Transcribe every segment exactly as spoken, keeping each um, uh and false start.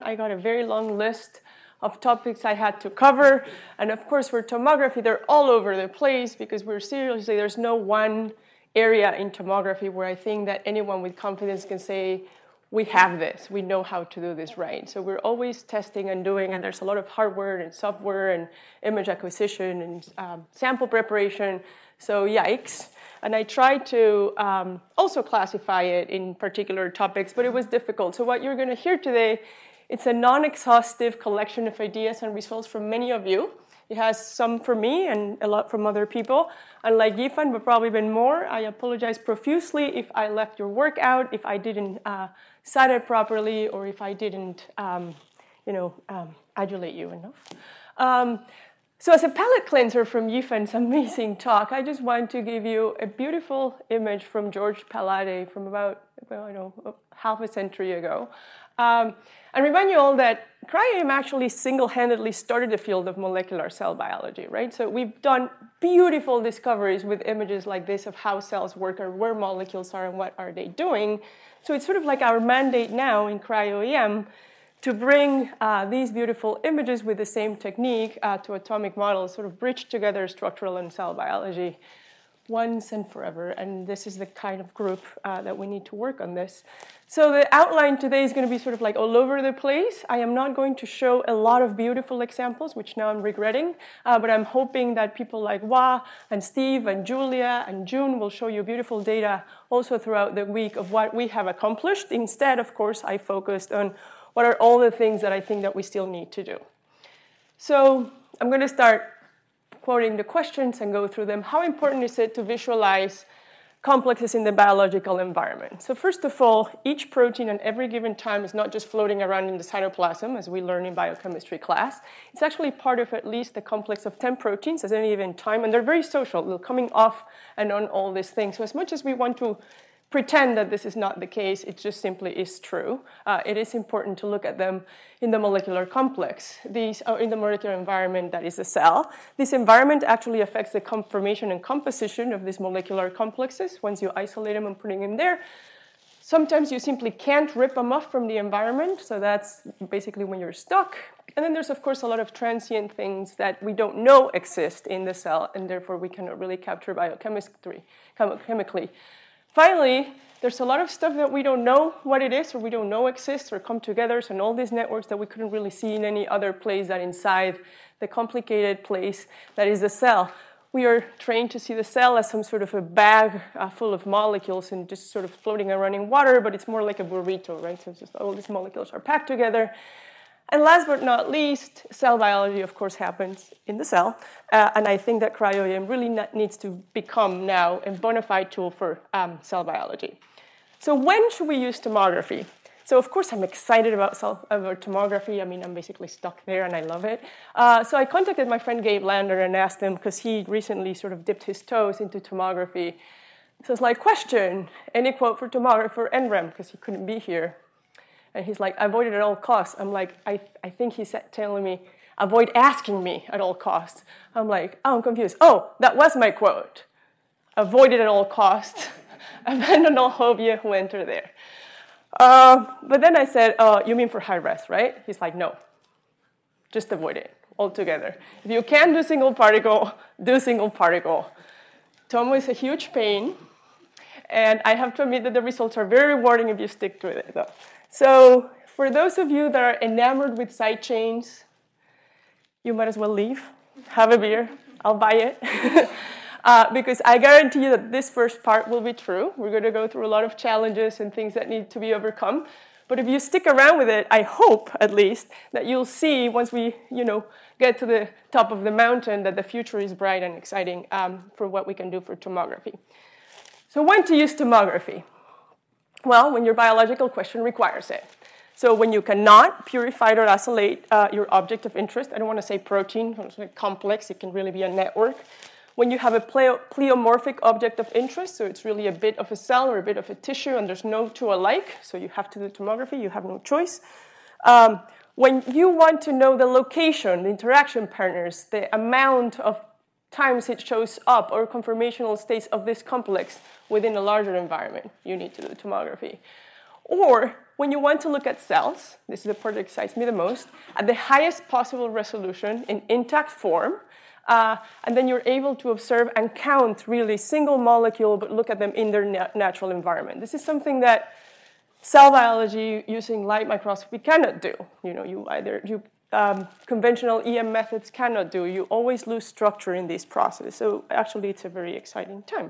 I got a very long list of topics I had to cover. And of course, for tomography, they're all over the place because we're seriously, there's no one area in tomography where I think that anyone with confidence can say, we have this, we know how to do this right. So we're always testing and doing, and there's a lot of hardware and software and image acquisition and um, sample preparation. So yikes. And I tried to um, also classify it in particular topics, but it was difficult. So what you're going to hear today, it's a non-exhaustive collection of ideas and results from many of you. It has some from me and a lot from other people. Unlike Yifan, but probably been more, I apologize profusely if I left your work out, if I didn't uh, cite it properly, or if I didn't um, you know, um, adulate you enough. Um, so as a palate cleanser from Yifan's amazing talk, I just want to give you a beautiful image from George Palade from about, well, I know, half a century ago. Um, and remind you all that cryo-E M actually single-handedly started the field of molecular cell biology, right? So we've done beautiful discoveries with images like this of how cells work or where molecules are and what are they doing. So it's sort of like our mandate now in cryo-E M to bring uh, these beautiful images with the same technique uh, to atomic models, sort of bridge together structural and cell biology once and forever. And this is the kind of group uh, that we need to work on this. So the outline today is going to be sort of like all over the place. I am not going to show a lot of beautiful examples, which now I'm regretting, uh, but I'm hoping that people like Hua and Steve and Julia and June will show you beautiful data also throughout the week of what we have accomplished. Instead, of course, I focused on what are all the things that I think that we still need to do. So I'm going to start quoting the questions and go through them. How important is it to visualize complexes in the biological environment? So first of all, each protein at every given time is not just floating around in the cytoplasm, as we learn in biochemistry class. It's actually part of at least a complex of ten proteins at any given time, and they're very social. They're coming off and on all these things. So as much as we want to pretend that this is not the case, it just simply is true. Uh, it is important to look at them in the molecular complex, these are in the molecular environment that is a cell. This environment actually affects the conformation and composition of these molecular complexes once you isolate them and put them in there. Sometimes you simply can't rip them off from the environment, so that's basically when you're stuck. And then there's, of course, a lot of transient things that we don't know exist in the cell, and therefore we cannot really capture biochemistry, chemically. Finally, there's a lot of stuff that we don't know what it is or we don't know exists or come together, and all these networks that we couldn't really see in any other place than inside the complicated place that is the cell. We are trained to see the cell as some sort of a bag uh, full of molecules and just sort of floating around in water, but it's more like a burrito, right? So it's just all these molecules are packed together. And last but not least, cell biology, of course, happens in the cell. Uh, and I think that cryo-E M really needs to become now a bona fide tool for um, cell biology. So when should we use tomography? So of course, I'm excited about, cell, about tomography. I mean, I'm basically stuck there, and I love it. Uh, so I contacted my friend Gabe Lander and asked him, because he recently sort of dipped his toes into tomography. So it's like, question, any quote for tomography for N R E M, because he couldn't be here. And he's like, avoid it at all costs. I'm like, I, I think he's telling me, avoid asking me at all costs. I'm like, oh, I'm confused. Oh, that was my quote. Avoid it at all costs. Abandon all hobia who enter there. Uh, but then I said, oh, you mean for high res, right? He's like, no, just avoid it altogether. If you can do single particle, do single particle. Tomo is a huge pain. And I have to admit that the results are very rewarding if you stick to it, though. So for those of you that are enamored with side chains, you might as well leave. Have a beer. I'll buy it. uh, because I guarantee you that this first part will be true. We're going to go through a lot of challenges and things that need to be overcome. But if you stick around with it, I hope, at least, that you'll see once we you know, get to the top of the mountain that the future is bright and exciting um, for what we can do for tomography. So when to use tomography? Well, when your biological question requires it. So when you cannot purify or isolate uh, your object of interest, I don't want to say protein, it's like complex, it can really be a network. When you have a pleomorphic object of interest, so it's really a bit of a cell or a bit of a tissue, and there's no two alike, so you have to do tomography, you have no choice. Um, when you want to know the location, the interaction partners, the amount of times it shows up or conformational states of this complex within a larger environment, you need to do tomography. Or when you want to look at cells, this is the part that excites me the most, at the highest possible resolution in intact form, uh, and then you're able to observe and count really single molecule, but look at them in their na natural environment. This is something that cell biology using light microscopy cannot do. You know, you either you um, conventional E M methods cannot do. You always lose structure in this process. So actually, it's a very exciting time.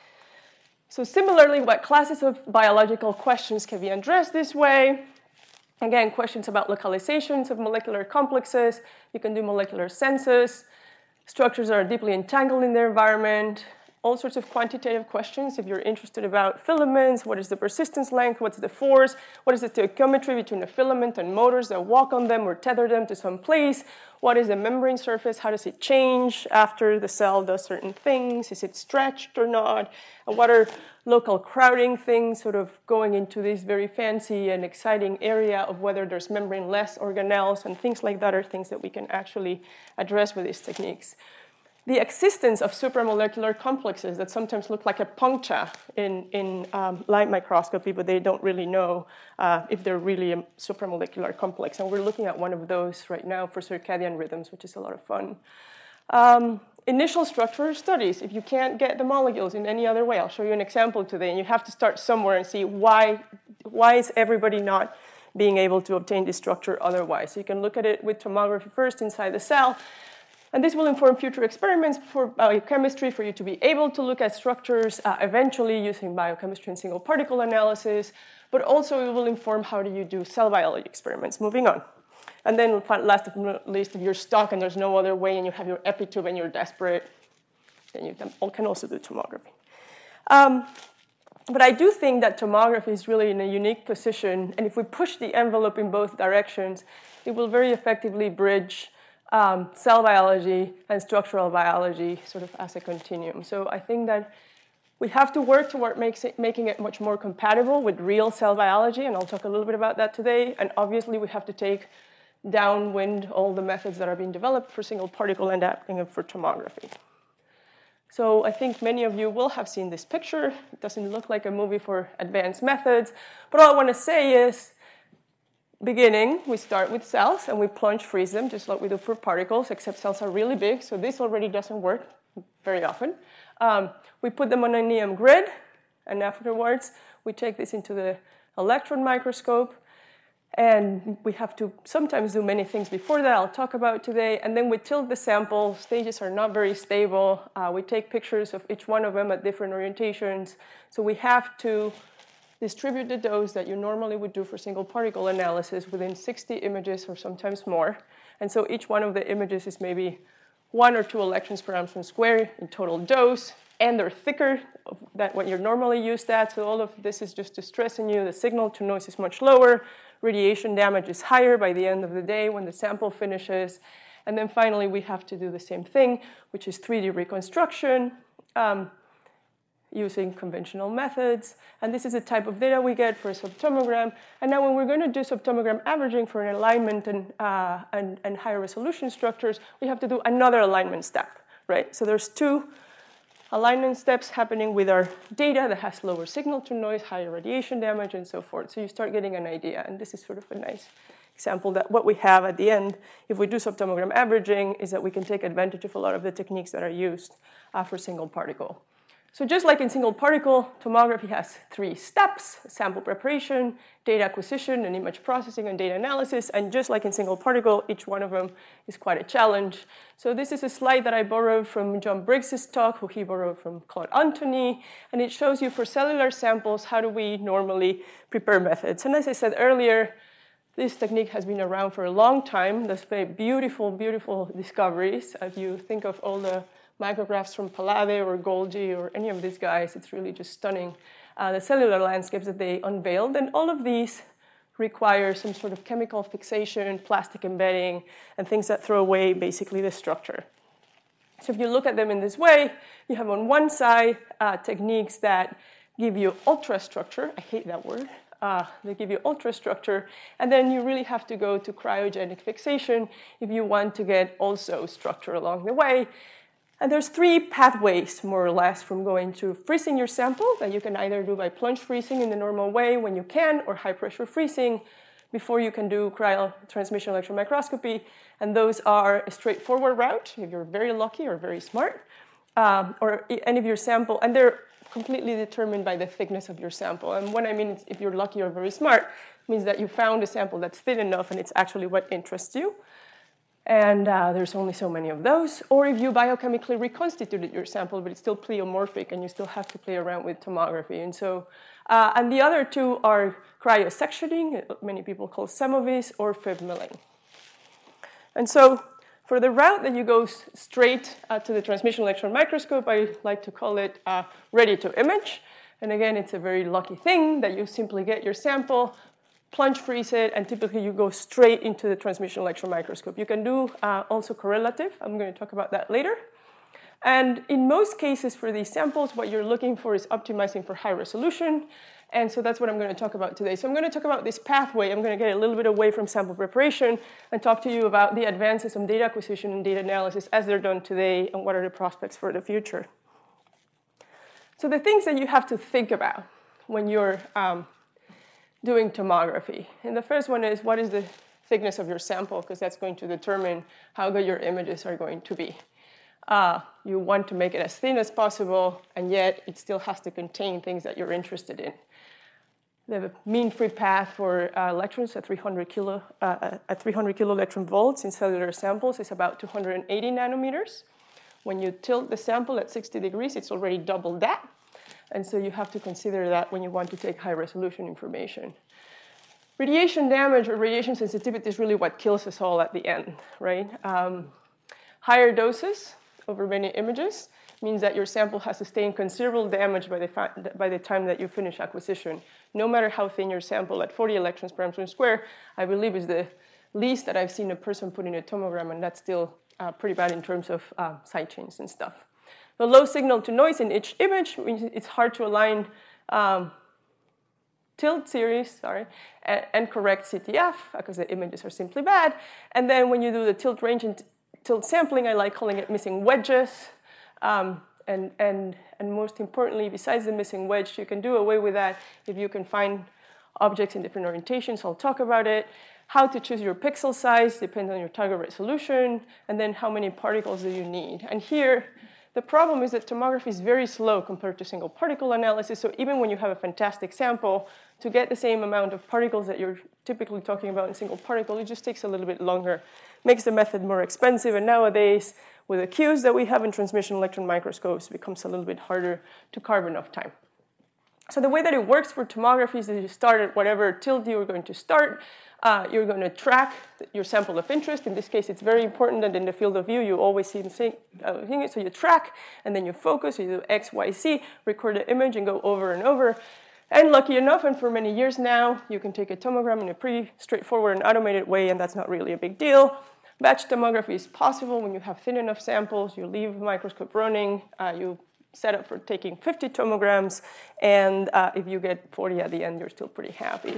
So similarly, what classes of biological questions can be addressed this way? Again, questions about localizations of molecular complexes. You can do molecular census. Structures are deeply entangled in their environment. All sorts of quantitative questions. If you're interested about filaments, what is the persistence length? What's the force? What is the stoichiometry between a filament and motors that walk on them or tether them to some place? What is the membrane surface? How does it change after the cell does certain things? Is it stretched or not? And what are local crowding things, sort of going into this very fancy and exciting area of whether there's membrane-less organelles and things like that are things that we can actually address with these techniques. The existence of supramolecular complexes that sometimes look like a puncta in, in um, light microscopy, but they don't really know uh, if they're really a supramolecular complex. And we're looking at one of those right now for circadian rhythms, which is a lot of fun. Um, initial structural studies. If you can't get the molecules in any other way, I'll show you an example today. And you have to start somewhere and see why, why is everybody not being able to obtain this structure otherwise. So you can look at it with tomography first inside the cell. And this will inform future experiments for biochemistry for you to be able to look at structures uh, eventually using biochemistry and single particle analysis, but also it will inform how do you do cell biology experiments. Moving on. And then last but not least, if you're stuck and there's no other way and you have your epitube and you're desperate, then you can also do tomography. Um, but I do think that tomography is really in a unique position, and if we push the envelope in both directions, it will very effectively bridge Um, cell biology and structural biology sort of as a continuum. So I think that we have to work toward makes it, making it much more compatible with real cell biology, and I'll talk a little bit about that today. And obviously we have to take downwind all the methods that are being developed for single particle and adapting for tomography. So I think many of you will have seen this picture. It doesn't look like a movie for advanced methods, but all I want to say is, beginning, we start with cells and we plunge freeze them just like we do for particles, except cells are really big, so this already doesn't work very often. Um, we put them on an E M grid, and afterwards we take this into the electron microscope, and we have to sometimes do many things before that I'll talk about today, and then we tilt the sample. Stages are not very stable. Uh, we take pictures of each one of them at different orientations, so we have to distribute the dose that you normally would do for single particle analysis within sixty images or sometimes more. And so each one of the images is maybe one or two electrons per Armstrong square in total dose, and they're thicker than what you're normally used at. So all of this is just to stress in you. The signal to noise is much lower. Radiation damage is higher by the end of the day when the sample finishes. And then finally, we have to do the same thing, which is three D reconstruction. Um, using conventional methods. And this is the type of data we get for a subtomogram. And now when we're going to do subtomogram averaging for an alignment and, uh, and, and higher resolution structures, we have to do another alignment step, right? So there's two alignment steps happening with our data that has lower signal to noise, higher radiation damage, and so forth. So you start getting an idea. And this is sort of a nice example that what we have at the end, if we do subtomogram averaging, is that we can take advantage of a lot of the techniques that are used uh, for single particle. So just like in single particle, tomography has three steps: sample preparation, data acquisition, and image processing and data analysis. And just like in single particle, each one of them is quite a challenge. So this is a slide that I borrowed from John Briggs's talk, who he borrowed from Claude Antony. And it shows you for cellular samples, how do we normally prepare methods. And as I said earlier, this technique has been around for a long time. There's been beautiful, beautiful discoveries. If you think of all the micrographs from Palade or Golgi or any of these guys, it's really just stunning. Uh, the cellular landscapes that they unveiled, and all of these require some sort of chemical fixation, plastic embedding, and things that throw away basically the structure. So if you look at them in this way, you have on one side uh, techniques that give you ultrastructure. I hate that word. Uh, they give you ultrastructure, and then you really have to go to cryogenic fixation if you want to get also structure along the way. And there's three pathways, more or less, from going to freezing your sample that you can either do by plunge freezing in the normal way when you can, or high pressure freezing before you can do cryo transmission electron microscopy. And those are a straightforward route if you're very lucky or very smart, um, or any of your sample. And they're completely determined by the thickness of your sample. And what I mean is if you're lucky or very smart, it means that you found a sample that's thin enough and it's actually what interests you. And uh, there's only so many of those. Or if you biochemically reconstituted your sample, but it's still pleomorphic and you still have to play around with tomography. And so, uh, and the other two are cryosectioning, many people call Semovis, or F I B milling. And so for the route that you go straight uh, to the transmission electron microscope, I like to call it uh, ready to image. And again, it's a very lucky thing that you simply get your sample, plunge freeze it, and typically you go straight into the transmission electron microscope. You can do uh, also correlative. I'm going to talk about that later. And in most cases for these samples, what you're looking for is optimizing for high resolution. And so that's what I'm going to talk about today. So I'm going to talk about this pathway. I'm going to get a little bit away from sample preparation and talk to you about the advances in data acquisition and data analysis as they're done today and what are the prospects for the future. So the things that you have to think about when you're um, doing tomography. And the first one is, what is the thickness of your sample? Because that's going to determine how good your images are going to be. Uh, you want to make it as thin as possible, and yet it still has to contain things that you're interested in. The mean free path for uh, electrons at three hundred kilo, uh, at three hundred kilo electron volts in cellular samples is about two hundred eighty nanometers. When you tilt the sample at sixty degrees, it's already double that. And so you have to consider that when you want to take high resolution information. Radiation damage or radiation sensitivity is really what kills us all at the end, right? Um, higher doses over many images means that your sample has sustained considerable damage by the, by the time that you finish acquisition. No matter how thin your sample, at forty electrons per Armstrong square, I believe is the least that I've seen a person put in a tomogram, and that's still uh, pretty bad in terms of uh, side chains and stuff. The low signal to noise in each image means it's hard to align um, tilt series, sorry, and, and correct C T F because the images are simply bad. And then when you do the tilt range and tilt sampling, I like calling it missing wedges. Um, and, and, and most importantly, besides the missing wedge, you can do away with that if you can find objects in different orientations. I'll talk about it. How to choose your pixel size depends on your target resolution, and then how many particles do you need. And here, the problem is that tomography is very slow compared to single particle analysis. So even when you have a fantastic sample, to get the same amount of particles that you're typically talking about in single particle, it just takes a little bit longer. Makes the method more expensive. And nowadays, with the queues that we have in transmission electron microscopes, it becomes a little bit harder to carve enough time. So the way that it works for tomography is that you start at whatever tilt you're going to start. Uh, you're going to track your sample of interest. In this case, it's very important that in the field of view, you always see the same uh, thing. So you track, and then you focus. You do X, Y, Z, record the image, and go over and over. And lucky enough, and for many years now, you can take a tomogram in a pretty straightforward and automated way, and that's not really a big deal. Batch tomography is possible when you have thin enough samples. You leave the microscope running. Uh, you set up for taking fifty tomograms, and uh, if you get forty at the end, you're still pretty happy.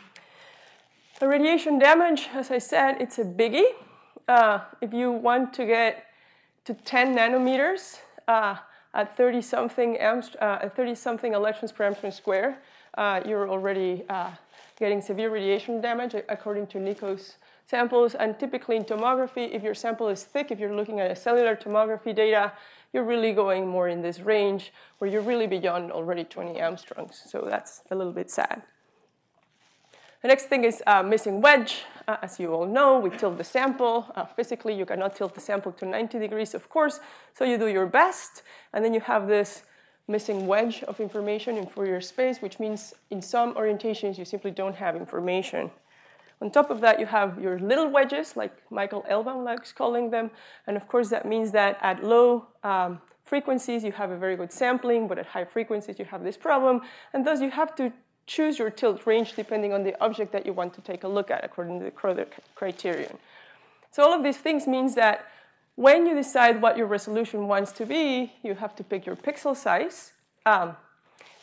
The radiation damage, as I said, it's a biggie. Uh, if you want to get to ten nanometers uh, at thirty something amps, uh, at thirty something electrons per Armstrong square, uh, you're already uh, getting severe radiation damage according to Nico's samples. And typically in tomography, if your sample is thick, if you're looking at a cellular tomography data, you're really going more in this range where you're really beyond already twenty Armstrongs. So that's a little bit sad. The next thing is uh, missing wedge. Uh, as you all know, we tilt the sample. Uh, physically, you cannot tilt the sample to ninety degrees, of course, so you do your best. And then you have this missing wedge of information in Fourier space, which means in some orientations, you simply don't have information. On top of that, you have your little wedges, like Michael Elbaum likes calling them. And of course, that means that at low um, frequencies, you have a very good sampling, but at high frequencies, you have this problem. And thus, you have to choose your tilt range depending on the object that you want to take a look at according to the Crowther criterion. So all of these things means that when you decide what your resolution wants to be, you have to pick your pixel size. Um,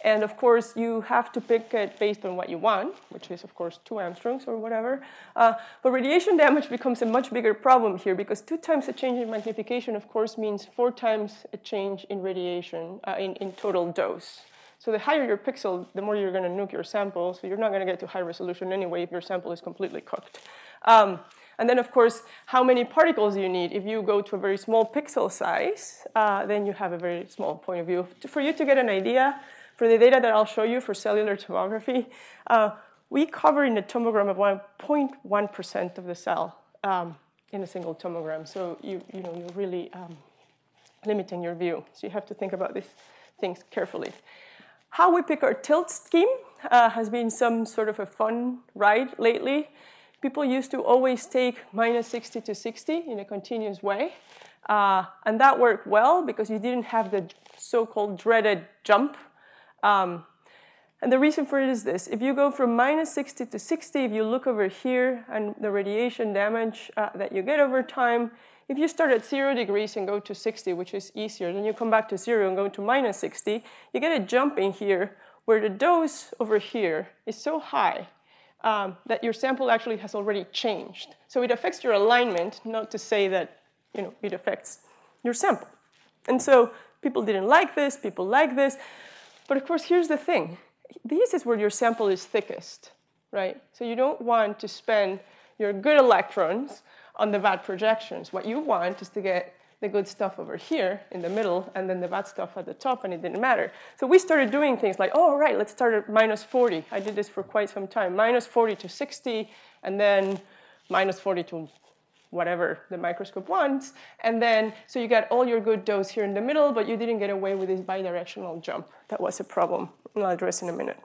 And of course, you have to pick it based on what you want, which is, of course, two angstroms or whatever. Uh, but radiation damage becomes a much bigger problem here because two times a change in magnification, of course, means four times a change in radiation, uh, in, in total dose. So the higher your pixel, the more you're going to nuke your sample. So you're not going to get to high resolution anyway if your sample is completely cooked. Um, and then, of course, how many particles you need. If you go to a very small pixel size, uh, then you have a very small point of view. For you to get an idea, for the data that I'll show you for cellular tomography, uh, we cover in a tomogram of one point one percent of the cell um, in a single tomogram. So you, you know, you're really um, limiting your view. So you have to think about these things carefully. How we pick our tilt scheme uh, has been some sort of a fun ride lately. People used to always take minus sixty to sixty in a continuous way. Uh, and that worked well because you didn't have the so-called dreaded jump. Um, and the reason for it is this. If you go from minus sixty to sixty, if you look over here and the radiation damage uh, that you get over time, if you start at zero degrees and go to sixty, which is easier, then you come back to zero and go to minus sixty, you get a jump in here where the dose over here is so high um, that your sample actually has already changed. So it affects your alignment, not to say that you know, it affects your sample. And so people didn't like this, people like this. But of course, here's the thing. This is where your sample is thickest, right? So you don't want to spend your good electrons on the bad projections. What you want is to get the good stuff over here in the middle and then the bad stuff at the top, and it didn't matter. So we started doing things like, oh, all right, let's start at minus forty. I did this for quite some time. minus forty to sixty, and then minus forty to whatever the microscope wants. And then, so you got all your good dose here in the middle, but you didn't get away with this bidirectional jump. That was a problem. I'll address in a minute.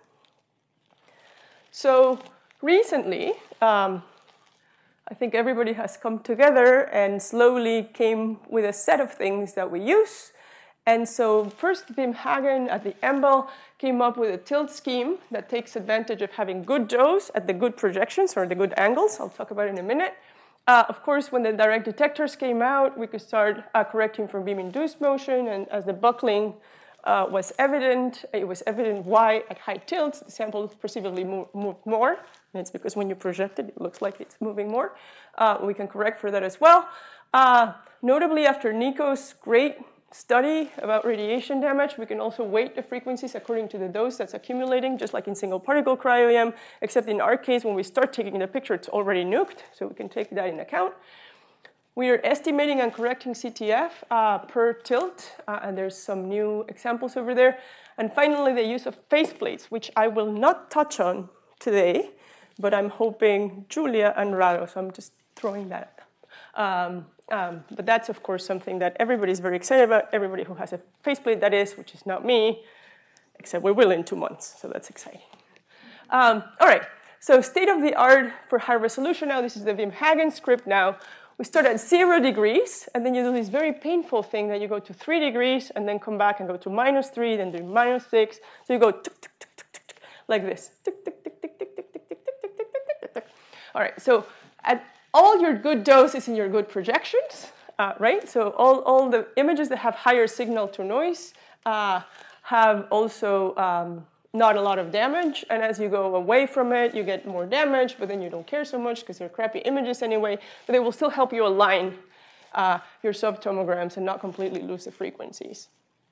So recently, um, I think everybody has come together and slowly came with a set of things that we use. And so first, Wim Hagen at the E M B L came up with a tilt scheme that takes advantage of having good dose at the good projections or the good angles. I'll talk about it in a minute. Uh, of course, when the direct detectors came out, we could start uh, correcting for beam-induced motion. And as the buckling uh, was evident, it was evident why at high tilts the sample perceivably move, moved more. And it's because when you project it, it looks like it's moving more. Uh, we can correct for that as well. Uh, notably, after Nico's great study about radiation damage, we can also weight the frequencies according to the dose that's accumulating, just like in single particle cryo-E M, except in our case, when we start taking the picture, it's already nuked, so we can take that in account. We are estimating and correcting C T F uh, per tilt, uh, and there's some new examples over there. And finally, the use of faceplates, which I will not touch on today, but I'm hoping Julia and Rado, so I'm just throwing that. Um, um, but that's, of course, something that everybody's very excited about, everybody who has a faceplate, that is, which is not me, except we will in two months, so that's exciting. Um, all right, so state of the art for high resolution now. This is the Wim Hagen script now. We start at zero degrees, and then you do this very painful thing that you go to three degrees, and then come back and go to minus three, then do minus six. So you go tuk, tuk, tuk, tuk, tuk, tuk, like this. Tuk, tuk, tuk, tuk, tuk, tuk, tuk, tuk, tuk, tuk, tuk, tuk, tuk. All right, so at all your good dose is in your good projections, uh, right? So all, all the images that have higher signal to noise uh, have also um, not a lot of damage. And as you go away from it, you get more damage, but then you don't care so much because they're crappy images anyway. But they will still help you align uh, your subtomograms and not completely lose the frequencies.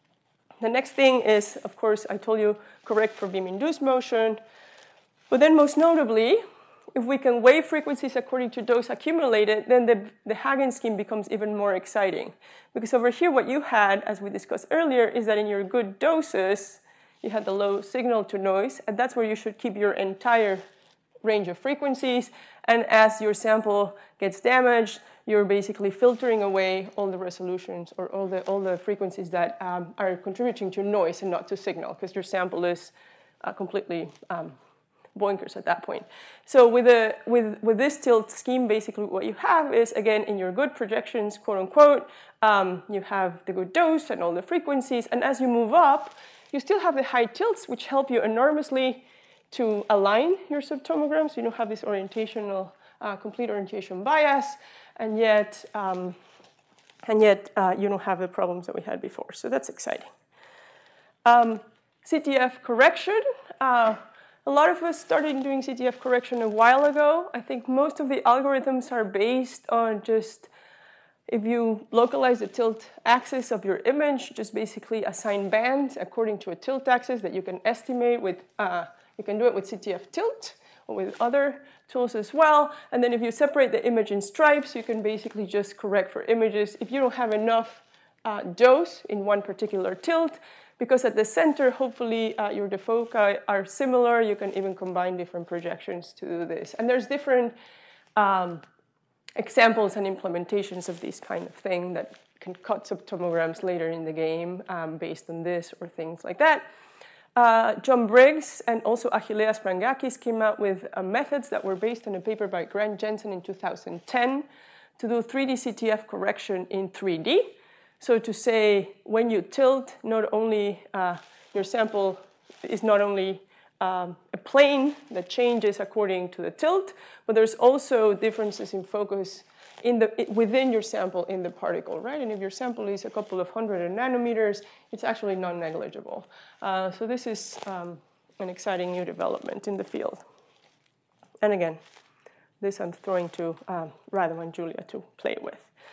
The next thing is, of course, I told you, correct for beam-induced motion. But then most notably, if we can wave frequencies according to dose accumulated, then the, the Hagen scheme becomes even more exciting. Because over here, what you had, as we discussed earlier, is that in your good doses, you had the low signal to noise, and that's where you should keep your entire range of frequencies. And as your sample gets damaged, you're basically filtering away all the resolutions or all the, all the frequencies that um, are contributing to noise and not to signal, because your sample is uh, completely um, boinkers at that point. So with, a, with, with this tilt scheme, basically what you have is, again, in your good projections, quote unquote, um, you have the good dose and all the frequencies. And as you move up, you still have the high tilts, which help you enormously to align your subtomograms. You don't have this orientational, uh, complete orientation bias, and yet, um, and yet uh, you don't have the problems that we had before. So that's exciting. Um, C T F correction. Uh, a lot of us started doing C T F correction a while ago. I think most of the algorithms are based on just, if you localize the tilt axis of your image, just basically assign bands according to a tilt axis that you can estimate with, uh, you can do it with C T F tilt or with other tools as well. And then if you separate the image in stripes, you can basically just correct for images. If you don't have enough uh, dose in one particular tilt, because at the center, hopefully uh, your defoci are similar, you can even combine different projections to do this. And there's different um, examples and implementations of this kind of thing that can cut subtomograms later in the game um, based on this or things like that. Uh, John Briggs and also Achilleas Frangakis came out with uh, methods that were based on a paper by Grant Jensen in two thousand ten to do three D C T F correction in three D. So to say, when you tilt, not only uh, your sample is not only um, a plane that changes according to the tilt, but there's also differences in focus in the, within your sample in the particle, right? And if your sample is a couple of hundred nanometers, it's actually non-negligible. Uh, so this is um, an exciting new development in the field. And again, this I'm throwing to um, Radu and Julia to play with.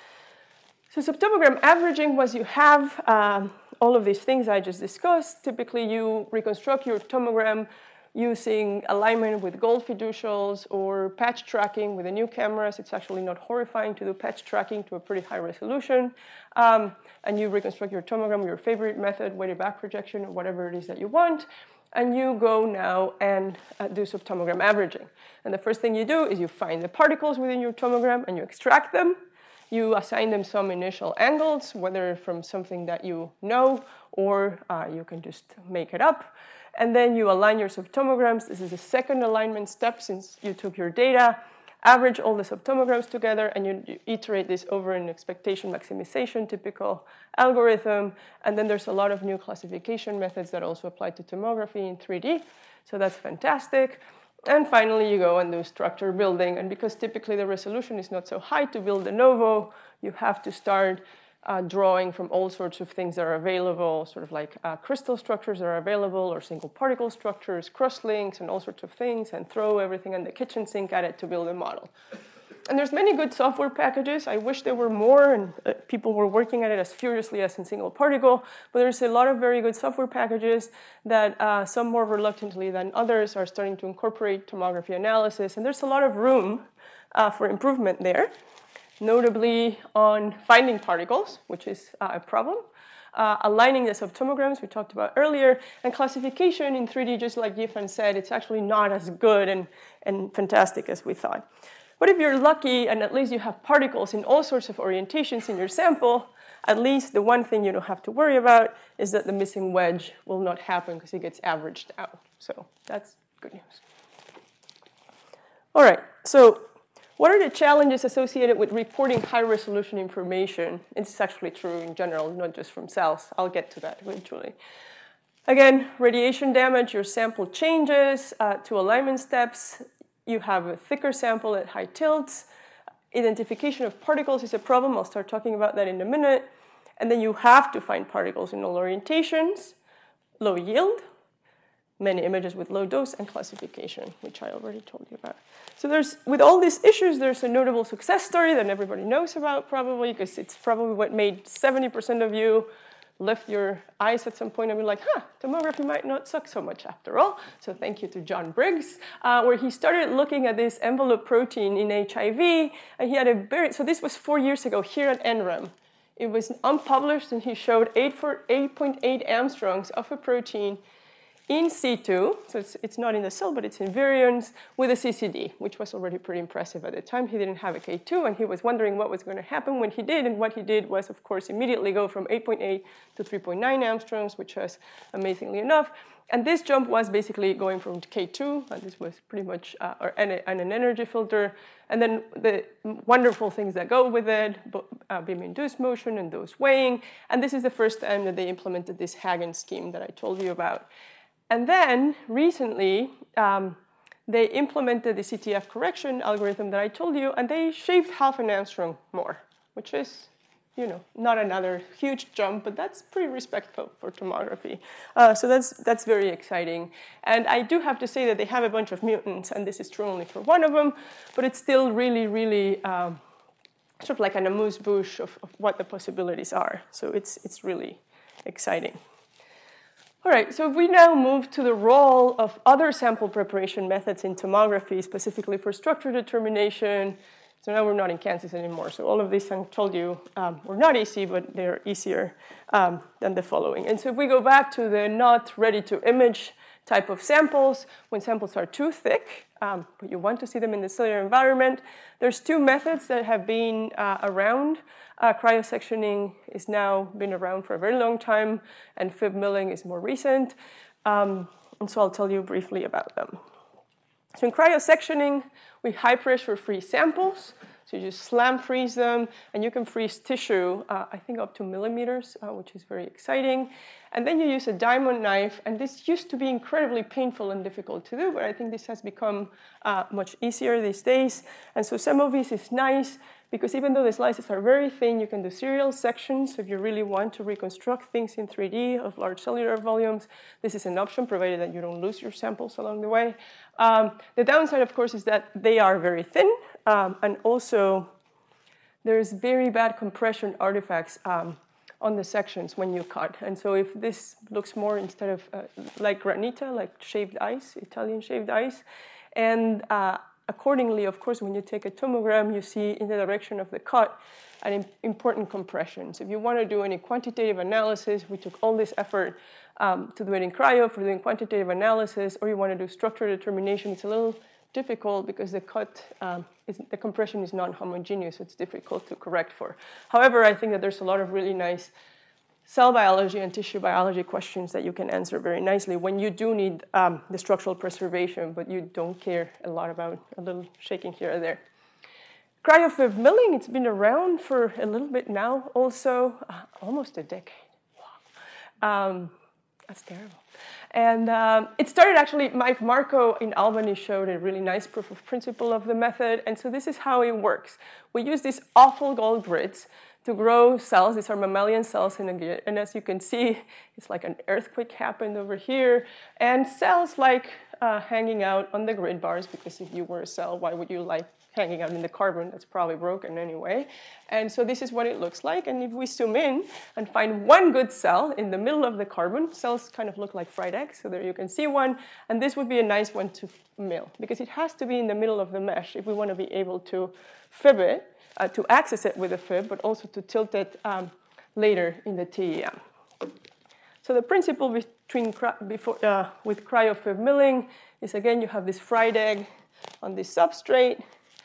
So subtomogram averaging was you have um, all of these things I just discussed. Typically, you reconstruct your tomogram using alignment with gold fiducials or patch tracking with the new cameras. It's actually not horrifying to do patch tracking to a pretty high resolution. Um, and you reconstruct your tomogram with your favorite method, weighted back projection, or whatever it is that you want. And you go now and uh, do subtomogram averaging. And the first thing you do is you find the particles within your tomogram and you extract them. You assign them some initial angles, whether from something that you know or uh, you can just make it up. And then you align your subtomograms. This is the second alignment step since you took your data. Average all the subtomograms together, and you, you iterate this over an expectation maximization typical algorithm. And then there's a lot of new classification methods that also apply to tomography in three D. So that's fantastic. And finally, you go and do structure building. And because typically the resolution is not so high to build de novo, you have to start uh, drawing from all sorts of things that are available, sort of like uh, crystal structures that are available, or single particle structures, crosslinks, and all sorts of things, and throw everything in the kitchen sink at it to build a model. And there's many good software packages. I wish there were more, and uh, people were working at it as furiously as in single particle. But there's a lot of very good software packages that uh, some more reluctantly than others are starting to incorporate tomography analysis. And there's a lot of room uh, for improvement there, notably on finding particles, which is uh, a problem, uh, aligning the subtomograms we talked about earlier, and classification in three D, just like Yifan said, it's actually not as good and, and fantastic as we thought. But if you're lucky and at least you have particles in all sorts of orientations in your sample, at least the one thing you don't have to worry about is that the missing wedge will not happen because it gets averaged out. So that's good news. All right, so what are the challenges associated with reporting high-resolution information? It's actually true in general, not just from cells. I'll get to that eventually. Again, radiation damage, your sample changes uh, to alignment steps. You have a thicker sample at high tilts. Identification of particles is a problem. I'll start talking about that in a minute. And then you have to find particles in all orientations, low yield, many images with low dose, and classification, which I already told you about. So there's, with all these issues, there's a notable success story that everybody knows about probably, because it's probably what made seventy percent of you lift your eyes at some point and be like, huh, tomography might not suck so much after all. So thank you to John Briggs, uh, where he started looking at this envelope protein in H I V, and he had a very, so this was four years ago here at N R E M. It was unpublished, and he showed eight point eight Armstrongs of a protein in situ, so it's, it's not in the cell, but it's in virions, with a C C D, which was already pretty impressive at the time. He didn't have a K two, and he was wondering what was going to happen when he did, and what he did was, of course, immediately go from eight point eight to three point nine Armstrongs, which was amazingly enough. And this jump was basically going from K two, and this was pretty much uh, or, and, a, and an energy filter, and then the wonderful things that go with it, uh, beam-induced motion and dose weighing. And this is the first time that they implemented this Hagen scheme that I told you about. And then recently, um, they implemented the C T F correction algorithm that I told you, and they shaved half an Armstrong more, which is you know, not another huge jump, but that's pretty respectful for tomography. Uh, so that's, that's very exciting. And I do have to say that they have a bunch of mutants, and this is true only for one of them, but it's still really, really um, sort of like an amuse-bouche of, of what the possibilities are. So it's, it's really exciting. All right, so if we now move to the role of other sample preparation methods in tomography, specifically for structure determination. So now we're not in Kansas anymore. So all of these I told you um, were not easy, but they're easier um, than the following. And so if we go back to the not ready to image type of samples, when samples are too thick, um, but you want to see them in the cellular environment, there's two methods that have been uh, around. Uh, cryosectioning is now been around for a very long time, and fib milling is more recent. Um, and so I'll tell you briefly about them. So in cryosectioning, we high pressure freeze samples. So you just slam freeze them, and you can freeze tissue, uh, I think up to millimeters, uh, which is very exciting. And then you use a diamond knife, and this used to be incredibly painful and difficult to do, but I think this has become uh, much easier these days. And so some of this is nice, because even though the slices are very thin, you can do serial sections. So if you really want to reconstruct things in three D of large cellular volumes, this is an option, provided that you don't lose your samples along the way. Um, the downside, of course, is that they are very thin, um, and also there's very bad compression artifacts um, on the sections when you cut. And so if this looks more instead of uh, like granita, like shaved ice, Italian shaved ice, and uh, accordingly, of course, when you take a tomogram, you see in the direction of the cut an important compression. So if you want to do any quantitative analysis, we took all this effort um, to do it in cryo for doing quantitative analysis, or you want to do structure determination, it's a little difficult because the cut, um, is, the compression is non-homogeneous, so it's difficult to correct for. However, I think that there's a lot of really nice cell biology and tissue biology questions that you can answer very nicely when you do need um, the structural preservation, but you don't care a lot about a little shaking here or there. Cryofib milling, it's been around for a little bit now also, uh, almost a decade. Wow. Um, that's terrible. And um, it started actually, Mike Marco in Albany showed a really nice proof of principle of the method, and so this is how it works. We use these awful gold grids to grow cells. These are mammalian cells in a grid. And as you can see, it's like an earthquake happened over here. And cells like uh, hanging out on the grid bars, because if you were a cell, why would you like hanging out in the carbon? That's probably broken anyway. And so this is what it looks like. And if we zoom in and find one good cell in the middle of the carbon, cells kind of look like fried eggs. So there you can see one. And this would be a nice one to mill, because it has to be in the middle of the mesh if we want to be able to fib it. Uh, to access it with a fib, but also to tilt it um, later in the T E M. So the principle between before, uh, with cryofib milling is, again, you have this fried egg on this substrate,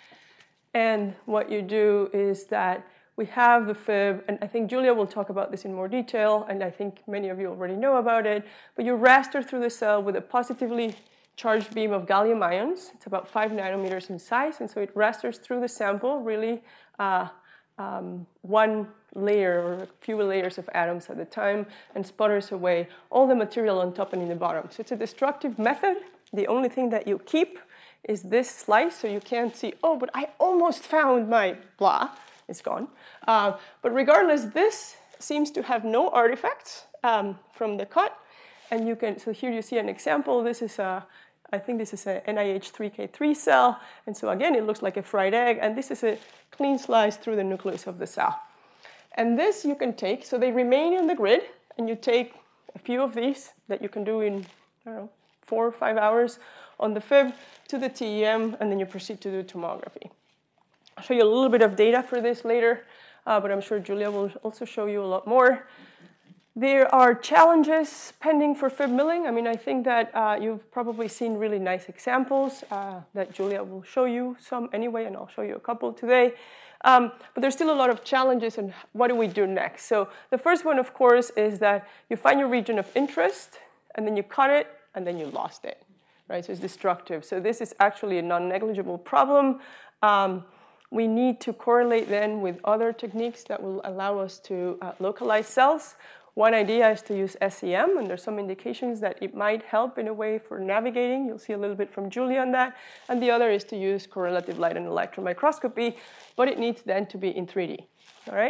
and what you do is that we have the fib, and I think Julia will talk about this in more detail, and I think many of you already know about it, but you raster through the cell with a positively charged beam of gallium ions. It's about five nanometers in size, and so it rasters through the sample, really uh, um, one layer or a few layers of atoms at a time, and sputters away all the material on top and in the bottom. So it's a destructive method. The only thing that you keep is this slice, so you can't see, oh, but I almost found my blah. It's gone. Uh, but regardless, this seems to have no artifacts um, from the cut. And you can, so here you see an example. This is a, I think this is a N I H three K three cell. And so again, it looks like a fried egg. And this is a clean slice through the nucleus of the cell. And this you can take, so they remain in the grid. And you take a few of these that you can do in, I don't know, four or five hours on the fib to the T E M. And then you proceed to do tomography. I'll show you a little bit of data for this later. Uh, but I'm sure Julia will also show you a lot more. There are challenges pending for fib milling. I mean, I think that uh, you've probably seen really nice examples uh, that Julia will show you some anyway, and I'll show you a couple today. Um, but there's still a lot of challenges, and what do we do next? So the first one, of course, is that you find your region of interest, and then you cut it, and then you lost it, right? So it's destructive. So this is actually a non-negligible problem. Um, we need to correlate then with other techniques that will allow us to uh, localize cells. One idea is to use S E M, and there's some indications that it might help in a way for navigating. You'll see a little bit from Julia on that. And the other is to use correlative light and electron microscopy, but it needs then to be in three D, all right?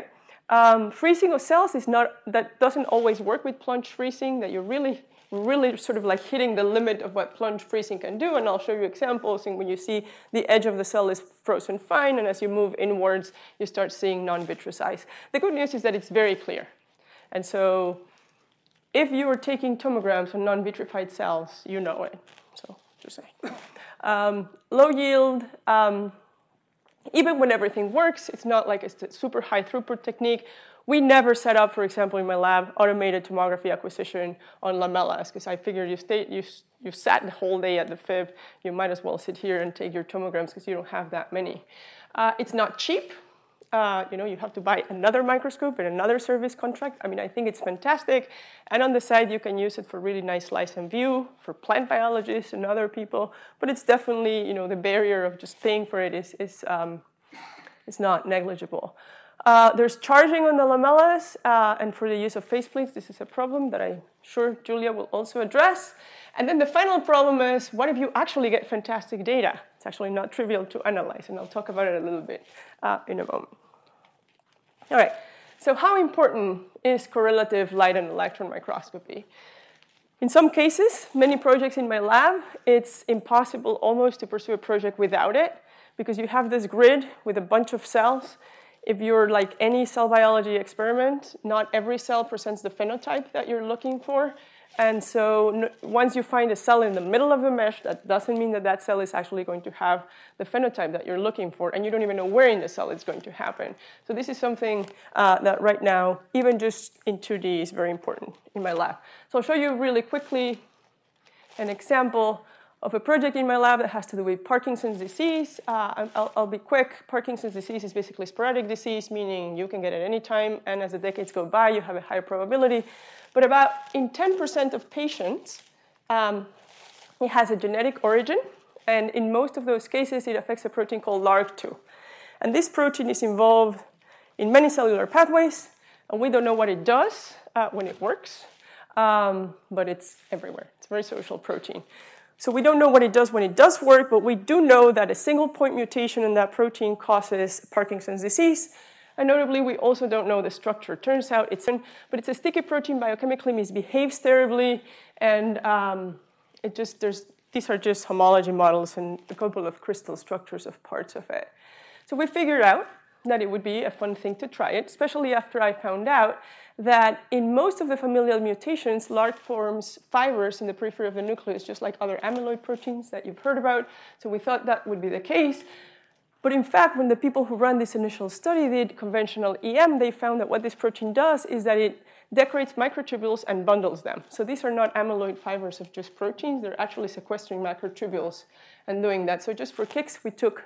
Um, freezing of cells is not, that doesn't always work with plunge freezing, that you're really, really sort of like hitting the limit of what plunge freezing can do. And I'll show you examples. And when you see the edge of the cell is frozen fine, and as you move inwards, you start seeing non-vitreous ice. The good news is that it's very clear. And so if you are taking tomograms on non-vitrified cells, you know it. So just say. Um, low yield, um, even when everything works, it's not like it's a super high throughput technique. We never set up, for example, in my lab, automated tomography acquisition on lamellas, because I figured you, stayed, you, you sat the whole day at the F I B, you might as well sit here and take your tomograms because you don't have that many. Uh, it's not cheap. Uh, you know, you have to buy another microscope and another service contract. I mean, I think it's fantastic. And on the side, you can use it for really nice slice and view for plant biologists and other people. But it's definitely, you know, the barrier of just paying for it is, is, um, is not negligible. Uh, there's charging on the lamellas, uh, and for the use of faceplates, this is a problem that I'm sure Julia will also address. And then the final problem is, what if you actually get fantastic data? It's actually not trivial to analyze, and I'll talk about it a little bit uh, in a moment. All right, so how important is correlative light and electron microscopy? In some cases, many projects in my lab, it's impossible almost to pursue a project without it, because you have this grid with a bunch of cells. If you're like any cell biology experiment, not every cell presents the phenotype that you're looking for. And so once you find a cell in the middle of the mesh, that doesn't mean that that cell is actually going to have the phenotype that you're looking for, and you don't even know where in the cell it's going to happen. So this is something uh, that right now, even just in two D, is very important in my lab. So I'll show you really quickly an example of a project in my lab that has to do with Parkinson's disease. Uh, I'll, I'll be quick. Parkinson's disease is basically sporadic disease, meaning you can get it any time, and as the decades go by, you have a higher probability. But about in ten percent of patients, um, it has a genetic origin, and in most of those cases, it affects a protein called L A R C two. And this protein is involved in many cellular pathways, and we don't know what it does uh, when it works, um, but it's everywhere. It's a very social protein. So we don't know what it does when it does work, but we do know that a single point mutation in that protein causes Parkinson's disease. And notably, we also don't know the structure. Turns out it's, in, but it's a sticky protein, biochemically misbehaves terribly, and um, it just, there's, these are just homology models and a couple of crystal structures of parts of it. So we figured out that it would be a fun thing to try it, especially after I found out that in most of the familial mutations, L A R C forms fibers in the periphery of the nucleus, just like other amyloid proteins that you've heard about. So we thought that would be the case. But in fact, when the people who ran this initial study did conventional E M, they found that what this protein does is that it decorates microtubules and bundles them. So these are not amyloid fibers of just proteins. They're actually sequestering microtubules and doing that. So just for kicks, we took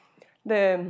the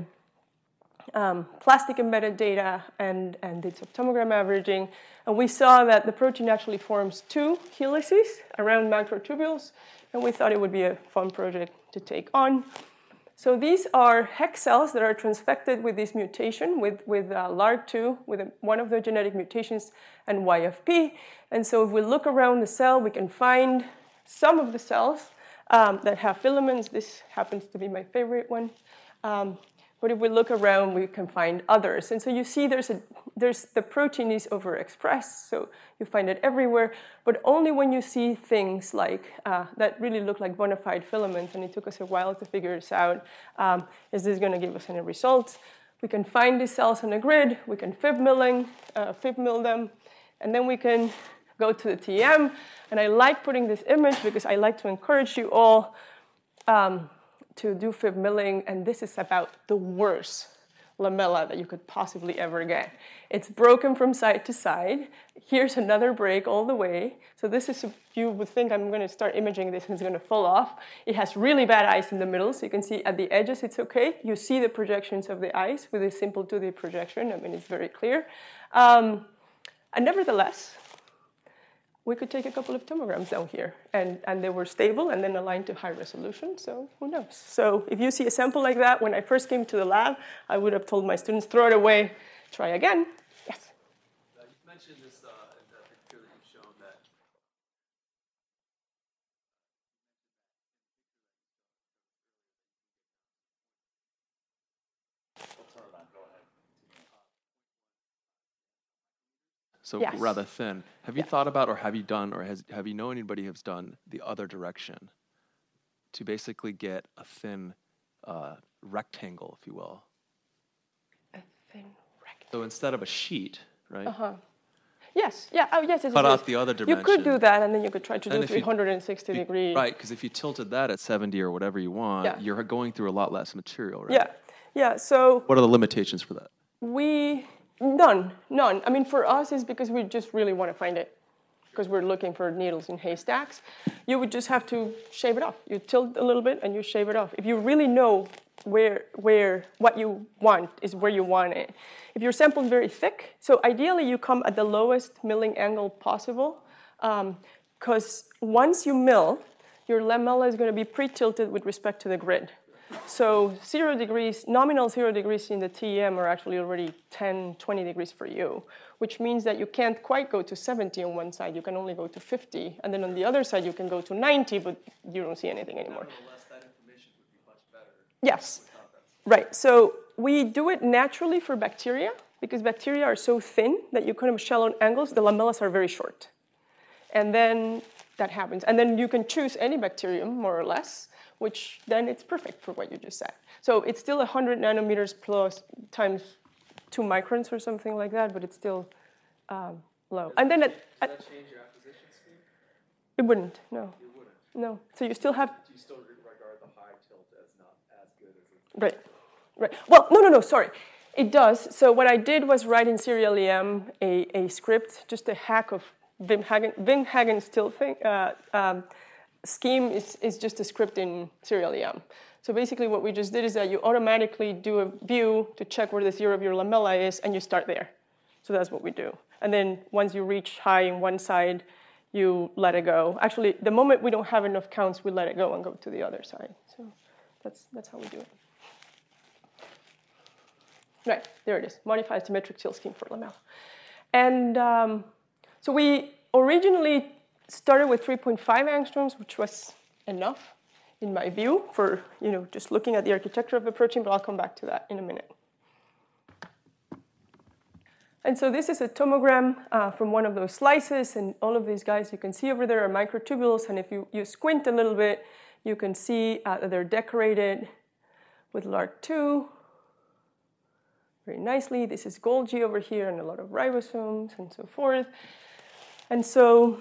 um, plastic embedded data and, and did some tomogram averaging. And we saw that the protein actually forms two helices around microtubules. And we thought it would be a fun project to take on. So these are hex cells that are transfected with this mutation, with, with uh, L A R C two, with a, one of the genetic mutations, and Y F P. And so if we look around the cell, we can find some of the cells um, that have filaments. This happens to be my favorite one. Um, but if we look around, we can find others. And so you see there's a, there's, the protein is overexpressed, so you find it everywhere, but only when you see things like uh, that really look like bona fide filaments, and it took us a while to figure this out. Um, is this going to give us any results? We can find these cells on a grid, we can F I B milling, uh, F I B mill them, and then we can go to the T M. And I like putting this image because I like to encourage you all um, to do F I B milling, and this is about the worst lamella that you could possibly ever get. It's broken from side to side. Here's another break all the way. So this is, you would think I'm going to start imaging this and it's going to fall off. It has really bad ice in the middle, so you can see at the edges it's okay. You see the projections of the ice with a simple two D projection. I mean, it's very clear. Um, and nevertheless, we could take a couple of tomograms down here, and, and they were stable and then aligned to high resolution, so who knows? So if you see a sample like that, when I first came to the lab, I would have told my students, throw it away, try again. Yes? Uh, you mentioned this uh, in the picture that you've shown that I'll turn it on, go ahead. so Yes. rather thin. Have you Yeah. thought about, or have you done, or has have you know anybody who's done the other direction to basically get a thin uh, rectangle, if you will? A thin rectangle. So instead of a sheet, right? Uh-huh. Yes, yeah, oh yes, yes, Cut yes, out yes. the other You could do dimension. that, and then you could try to And do if you- three hundred sixty Be- degree. Right, because if you tilted that at seventy or whatever you want, Yeah. you're going through a lot less material, right? Yeah, yeah, so What are the limitations for that? we, none, none. I mean, for us, it's because we just really want to find it, because we're looking for needles in haystacks. You would just have to shave it off. You tilt a little bit, and you shave it off. If you really know where, where what you want is where you want it. If your sample is very thick, so ideally you come at the lowest milling angle possible, because um, once you mill, your lamella is going to be pre-tilted with respect to the grid. So zero degrees, nominal zero degrees in the T E M are actually already ten, twenty degrees for you, which means that you can't quite go to seventy on one side, you can only go to fifty. And then on the other side, you can go to ninety, but you don't see anything anymore. Nevertheless, that information would be much better. Yes, right. So we do it naturally for bacteria, because bacteria are so thin that you kind of shallow angles, the lamellas are very short. And then that happens. And then you can choose any bacterium, more or less, which then it's perfect for what you just said. So it's still one hundred nanometers plus times two microns or something like that, but it's still um, low. And then it, Does uh, that change your acquisition scheme? it wouldn't, no, It wouldn't. no. So you still have, Do you still regard the high tilt as not as good as it? right, right. Well, no, no, no, sorry. It does. So what I did was write in Serial E M a, a script, just a hack of Wim Hagen, Wim Hagen still thing, uh, um, scheme is, is just a script in Serial E M. So basically what we just did is that you automatically do a view to check where the zero of your lamella is, and you start there. So that's what we do. And then once you reach high in one side, you let it go. Actually, the moment we don't have enough counts, we let it go and go to the other side. So that's, that's how we do it. Right, there it is, modified symmetric till scheme for lamella. And um, so we originally started with three point five angstroms, which was enough, in my view, for you know just looking at the architecture of the protein, but I'll come back to that in a minute. And so this is a tomogram uh, from one of those slices, and all of these guys you can see over there are microtubules, and if you, you squint a little bit, you can see uh, that they're decorated with L A R C two very nicely. This is Golgi over here, and a lot of ribosomes and so forth. And so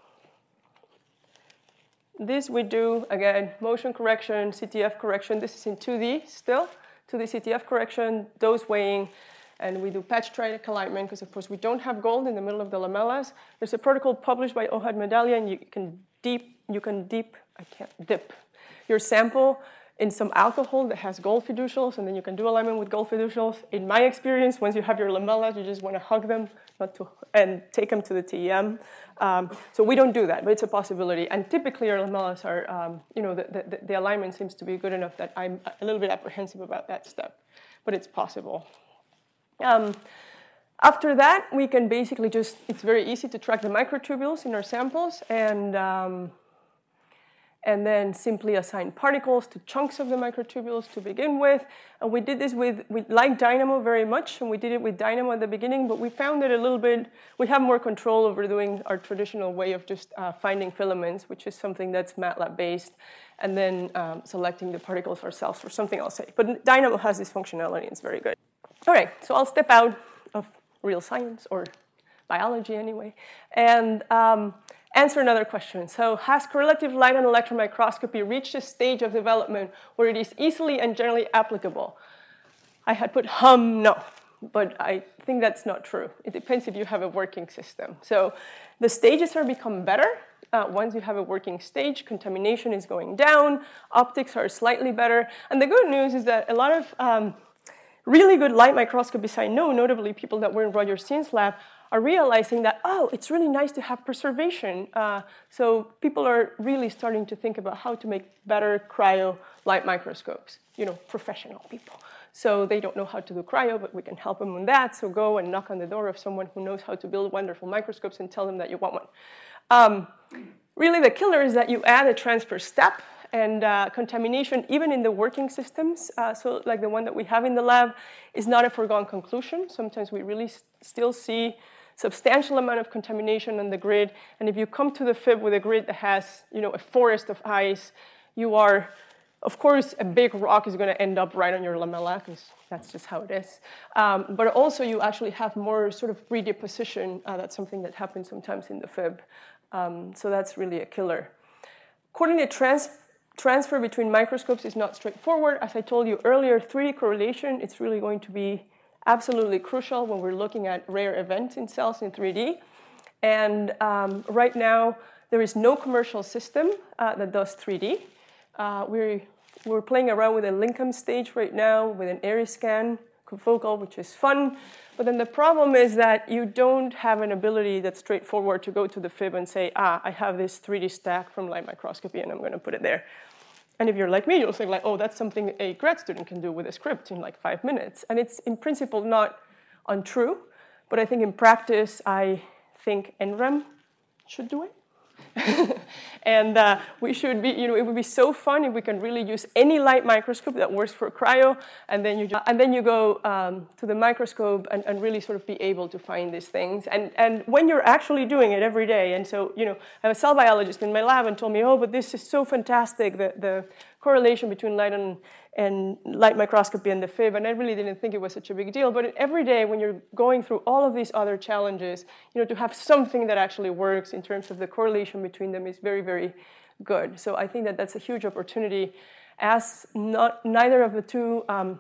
this we do, again, motion correction, C T F correction. This is in two D still, two D C T F correction, dose weighing, and we do patch triadic alignment, because of course we don't have gold in the middle of the lamellas. There's a protocol published by Ohad Medallia, and you can deep, you can deep, I can't, dip your sample in some alcohol that has gold fiducials, and then you can do alignment with gold fiducials. In my experience, once you have your lamellas, you just want to hug them, not to, and take them to the T E M. Um, so we don't do that, but it's a possibility. And typically, our lamellas are, um, you know, the, the, the alignment seems to be good enough that I'm a little bit apprehensive about that step, but it's possible. Um, after that, we can basically just, it's very easy to track the microtubules in our samples, and um, and then simply assign particles to chunks of the microtubules to begin with. And we did this with, we like Dynamo very much, and we did it with Dynamo at the beginning, but we found it a little bit, we have more control over doing our traditional way of just uh, finding filaments, which is something that's MATLAB-based, and then um, selecting the particles ourselves for something I'll say. But Dynamo has this functionality, it's very good. All right, so I'll step out of real science, or biology anyway, and um, answer another question. So has correlative light and electron microscopy reached a stage of development where it is easily and generally applicable? I had put hum, no, but I think that's not true. It depends if you have a working system. So the stages are become better. Uh, once you have a working stage, contamination is going down, optics are slightly better. And the good news is that a lot of um, really good light microscopists I know, notably people that were in Roger Steen's lab, are realizing that, oh, it's really nice to have preservation. Uh, so people are really starting to think about how to make better cryo light microscopes, you know, professional people. So they don't know how to do cryo, but we can help them on that. So go and knock on the door of someone who knows how to build wonderful microscopes and tell them that you want one. Um, really, the killer is that you add a transfer step, and uh, contamination, even in the working systems, uh, so like the one that we have in the lab, is not a foregone conclusion. Sometimes we really st still see substantial amount of contamination on the grid, and if you come to the F I B with a grid that has, you know, a forest of ice, you are, of course, a big rock is going to end up right on your lamella, because that's just how it is. Um, but also, you actually have more sort of redeposition. Uh, that's something that happens sometimes in the F I B. Um, so that's really a killer. Coordinate trans transfer between microscopes is not straightforward. As I told you earlier, three D correlation is really going to be absolutely crucial when we're looking at rare events in cells in three D. And um, right now, there is no commercial system uh, that does three D. Uh, we're, we're playing around with a Lincoln stage right now with an Eriscan confocal, which is fun. But then the problem is that you don't have an ability that's straightforward to go to the F I B and say, ah, I have this three D stack from light microscopy, and I'm going to put it there. And if you're like me, you'll think, like, oh, that's something a grad student can do with a script in like five minutes. And it's, in principle, not untrue. But I think in practice, I think N R E M should do it. And uh, we should be, you know, it would be so fun if we can really use any light microscope that works for cryo, and then you, just, and then you go um, to the microscope and, and really sort of be able to find these things. And, and when you're actually doing it every day, and so, you know, I have a cell biologist in my lab and told me, oh, but this is so fantastic, the, the correlation between light and, and light microscopy and the F I B, and I really didn't think it was such a big deal. But every day when you're going through all of these other challenges, you know, to have something that actually works in terms of the correlation between them is very, very good. So I think that that's a huge opportunity. As not, neither of the two um,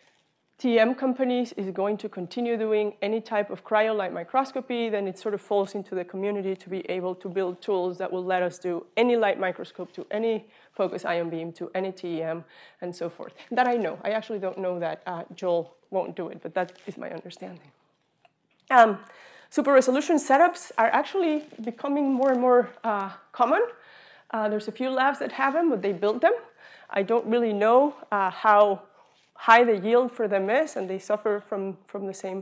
T M companies is going to continue doing any type of cryolight microscopy, then it sort of falls into the community to be able to build tools that will let us do any light microscope to any focused ion beam to any T E M and so forth. That I know. I actually don't know that uh, Joel won't do it, but that is my understanding. Um, super resolution setups are actually becoming more and more uh, common. Uh, there's a few labs that have them, but they built them. I don't really know uh, how high the yield for them is, and they suffer from, from the same,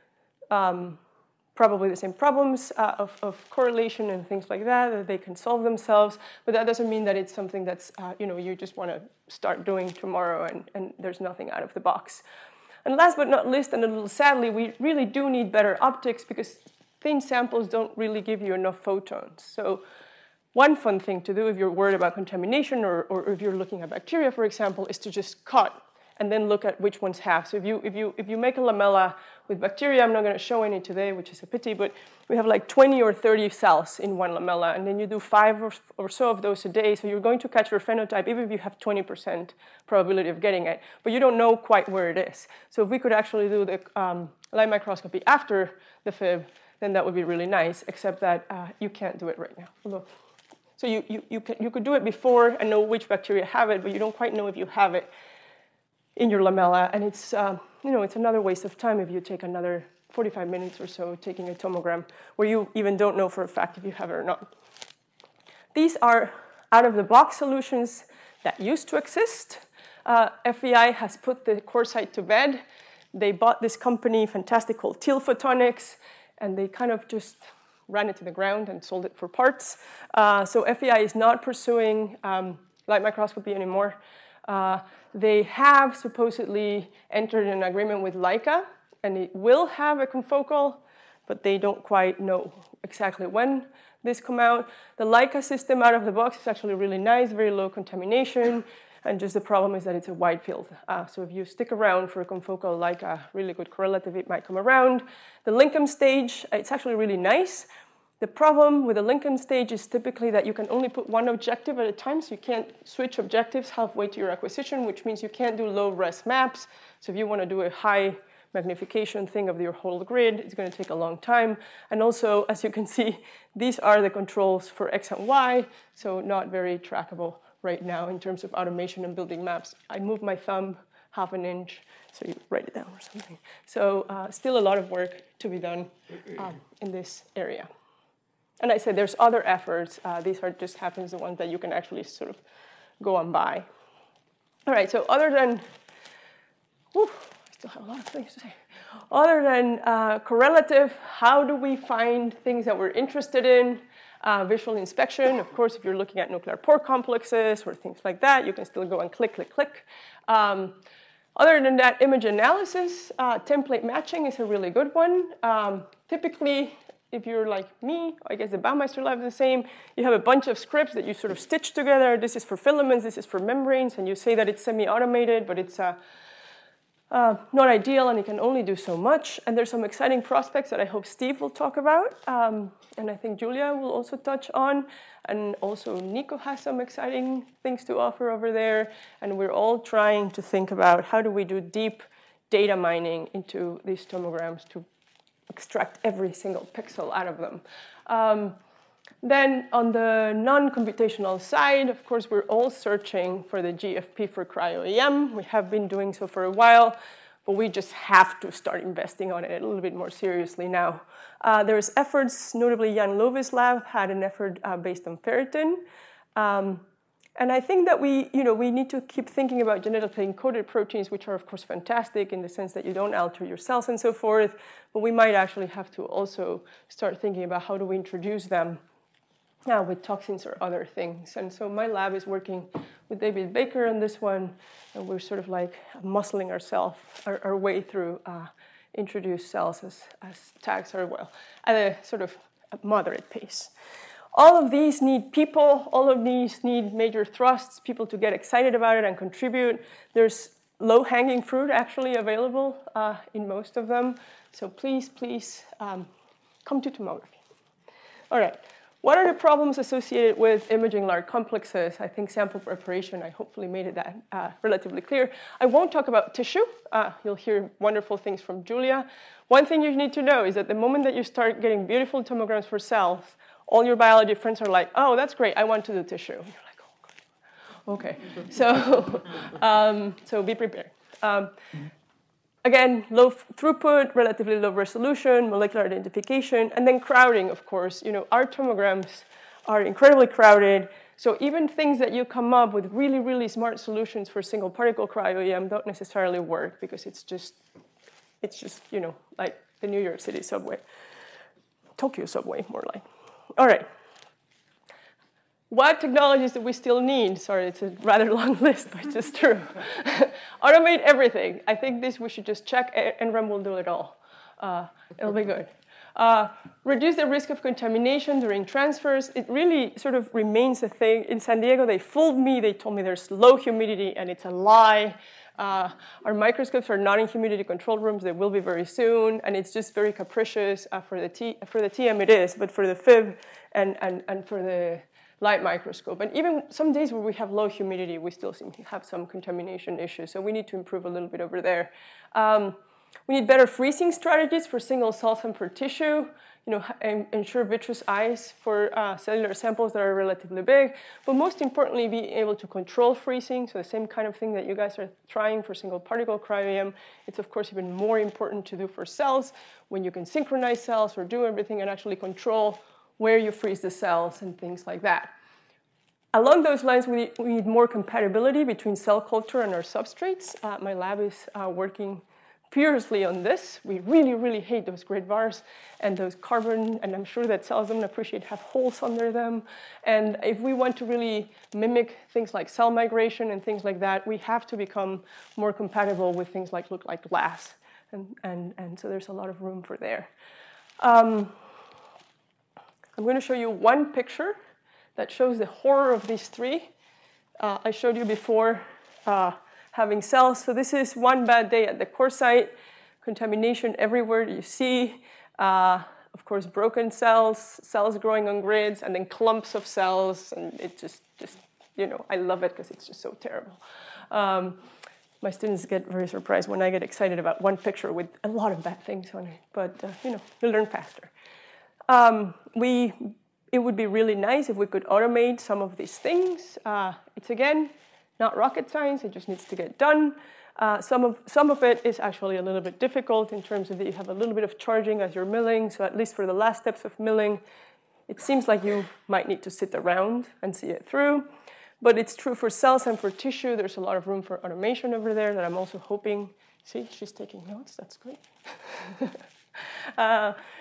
um, probably the same problems uh, of, of correlation and things like that, that they can solve themselves. But that doesn't mean that it's something that's, uh, you know, you just want to start doing tomorrow and, and there's nothing out of the box. And last but not least, and a little sadly, we really do need better optics because thin samples don't really give you enough photons. So one fun thing to do if you're worried about contamination or, or if you're looking at bacteria, for example, is to just cut and then look at which ones have. So if you, if you, if you make a lamella with bacteria, I'm not going to show any today, which is a pity, but we have like twenty or thirty cells in one lamella, and then you do five or, or so of those a day, so you're going to catch your phenotype, even if you have twenty percent probability of getting it, but you don't know quite where it is. So if we could actually do the um, light microscopy after the F I B, then that would be really nice, except that uh, you can't do it right now. Look. So you, you, you, can, you could do it before and know which bacteria have it, but you don't quite know if you have it in your lamella, and it's, uh, you know, it's another waste of time if you take another forty-five minutes or so taking a tomogram where you even don't know for a fact if you have it or not. These are out-of-the-box solutions that used to exist. Uh, F E I has put the CoreSight to bed. They bought this company, fantastic, called Teal Photonics, and they kind of just ran it to the ground and sold it for parts. Uh, so F E I is not pursuing um, light microscopy anymore. Uh, they have supposedly entered an agreement with Leica, and it will have a confocal, but they don't quite know exactly when this come out. The Leica system out of the box is actually really nice, very low contamination, and just the problem is that it's a wide field. Uh, so if you stick around for a confocal Leica really good correlative, it might come around. The Lincoln stage, it's actually really nice. The problem with the Lincoln stage is typically that you can only put one objective at a time, so you can't switch objectives halfway to your acquisition, which means you can't do low-res maps. So if you want to do a high magnification thing of your whole grid, it's going to take a long time. And also, as you can see, these are the controls for X and Y, so not very trackable right now in terms of automation and building maps. I move my thumb half an inch, so you write it down or something. So uh, still a lot of work to be done um, in this area. And I said there's other efforts. Uh, these are just happens the ones that you can actually sort of go on by. All right, so other than, whew, I still have a lot of things to say. Other than uh, correlative, how do we find things that we're interested in? Uh, visual inspection, of course, if you're looking at nuclear pore complexes or things like that, you can still go and click, click, click. Um, other than that, image analysis, uh, template matching is a really good one. Um, typically, if you're like me, I guess the Baumeister lab is the same, you have a bunch of scripts that you sort of stitch together. This is for filaments, this is for membranes, and you say that it's semi-automated, but it's uh, uh, not ideal, and it can only do so much. And there's some exciting prospects that I hope Steve will talk about, um, and I think Julia will also touch on. And also Nico has some exciting things to offer over there. And we're all trying to think about how do we do deep data mining into these tomograms to extract every single pixel out of them. Um, then on the non-computational side, of course, we're all searching for the G F P for cryo-E M. We have been doing so for a while, but we just have to start investing on it a little bit more seriously now. Uh, there's efforts, notably Jan Love's lab had an effort uh, based on ferritin. Um, and I think that we, you know, we need to keep thinking about genetically encoded proteins, which are, of course, fantastic in the sense that you don't alter your cells and so forth, but we might actually have to also start thinking about how do we introduce them uh, with toxins or other things. And so my lab is working with David Baker on this one, and we're sort of like muscling ourselves, our, our way through uh, introduced cells as, as tags are, well, at a sort of moderate pace. All of these need people. All of these need major thrusts, people to get excited about it and contribute. There's low-hanging fruit actually available uh, in most of them. So please, please um, come to tomography. All right. What are the problems associated with imaging large complexes? I think sample preparation, I hopefully made it that uh, relatively clear. I won't talk about tissue. Uh, you'll hear wonderful things from Julia. One thing you need to know is that the moment that you start getting beautiful tomograms for cells, all your biology friends are like, oh, that's great, I want to do tissue. And you're like, oh, God. Okay. so, um, so be prepared. Um, Again, low throughput, relatively low resolution, molecular identification, and then crowding, of course. You know, our tomograms are incredibly crowded. So even things that you come up with really, really smart solutions for single particle cryo-E M don't necessarily work because it's just, it's just, you know, like the New York City subway, Tokyo subway, more like. All right. What technologies do we still need? Sorry, it's a rather long list, but it's just true. Automate everything. I think this we should just check. N R E M will do it all. Uh, it'll be good. Uh, reduce the risk of contamination during transfers. It really sort of remains a thing. In San Diego, they fooled me. They told me there's low humidity, and it's a lie. Uh, our microscopes are not in humidity control rooms. They will be very soon, and it's just very capricious. Uh, for the T, for the T M, it is, but for the Fib and and and for the light microscope. And even some days where we have low humidity, we still seem to have some contamination issues. So we need to improve a little bit over there. Um, we need better freezing strategies for single cells and for tissue. You know, ensure vitreous ice for uh, cellular samples that are relatively big. But most importantly, be able to control freezing. So the same kind of thing that you guys are trying for single particle cryo-E M. It's of course even more important to do for cells when you can synchronize cells or do everything and actually control where you freeze the cells and things like that. Along those lines, we, we need more compatibility between cell culture and our substrates. Uh, my lab is uh, working furiously on this. We really, really hate those grid bars and those carbon, and I'm sure that cells don't appreciate have holes under them. And if we want to really mimic things like cell migration and things like that, we have to become more compatible with things like look like glass. And, and, and so there's a lot of room for there. Um, I'm going to show you one picture that shows the horror of these three. Uh, I showed you before uh, having cells. So this is one bad day at the core site, contamination everywhere you see. Uh, of course, broken cells, cells growing on grids, and then clumps of cells. And it just, just you know, I love it because it's just so terrible. Um, my students get very surprised when I get excited about one picture with a lot of bad things on it. But, uh, you know, you learn faster. Um, we, it would be really nice if we could automate some of these things. Uh, it's, again, not rocket science. It just needs to get done. Uh, some, of, some of it is actually a little bit difficult in terms of that you have a little bit of charging as you're milling. So at least for the last steps of milling, it seems like you might need to sit around and see it through. But it's true for cells and for tissue. There's a lot of room for automation over there that I'm also hoping. See, she's taking notes. That's great. uh,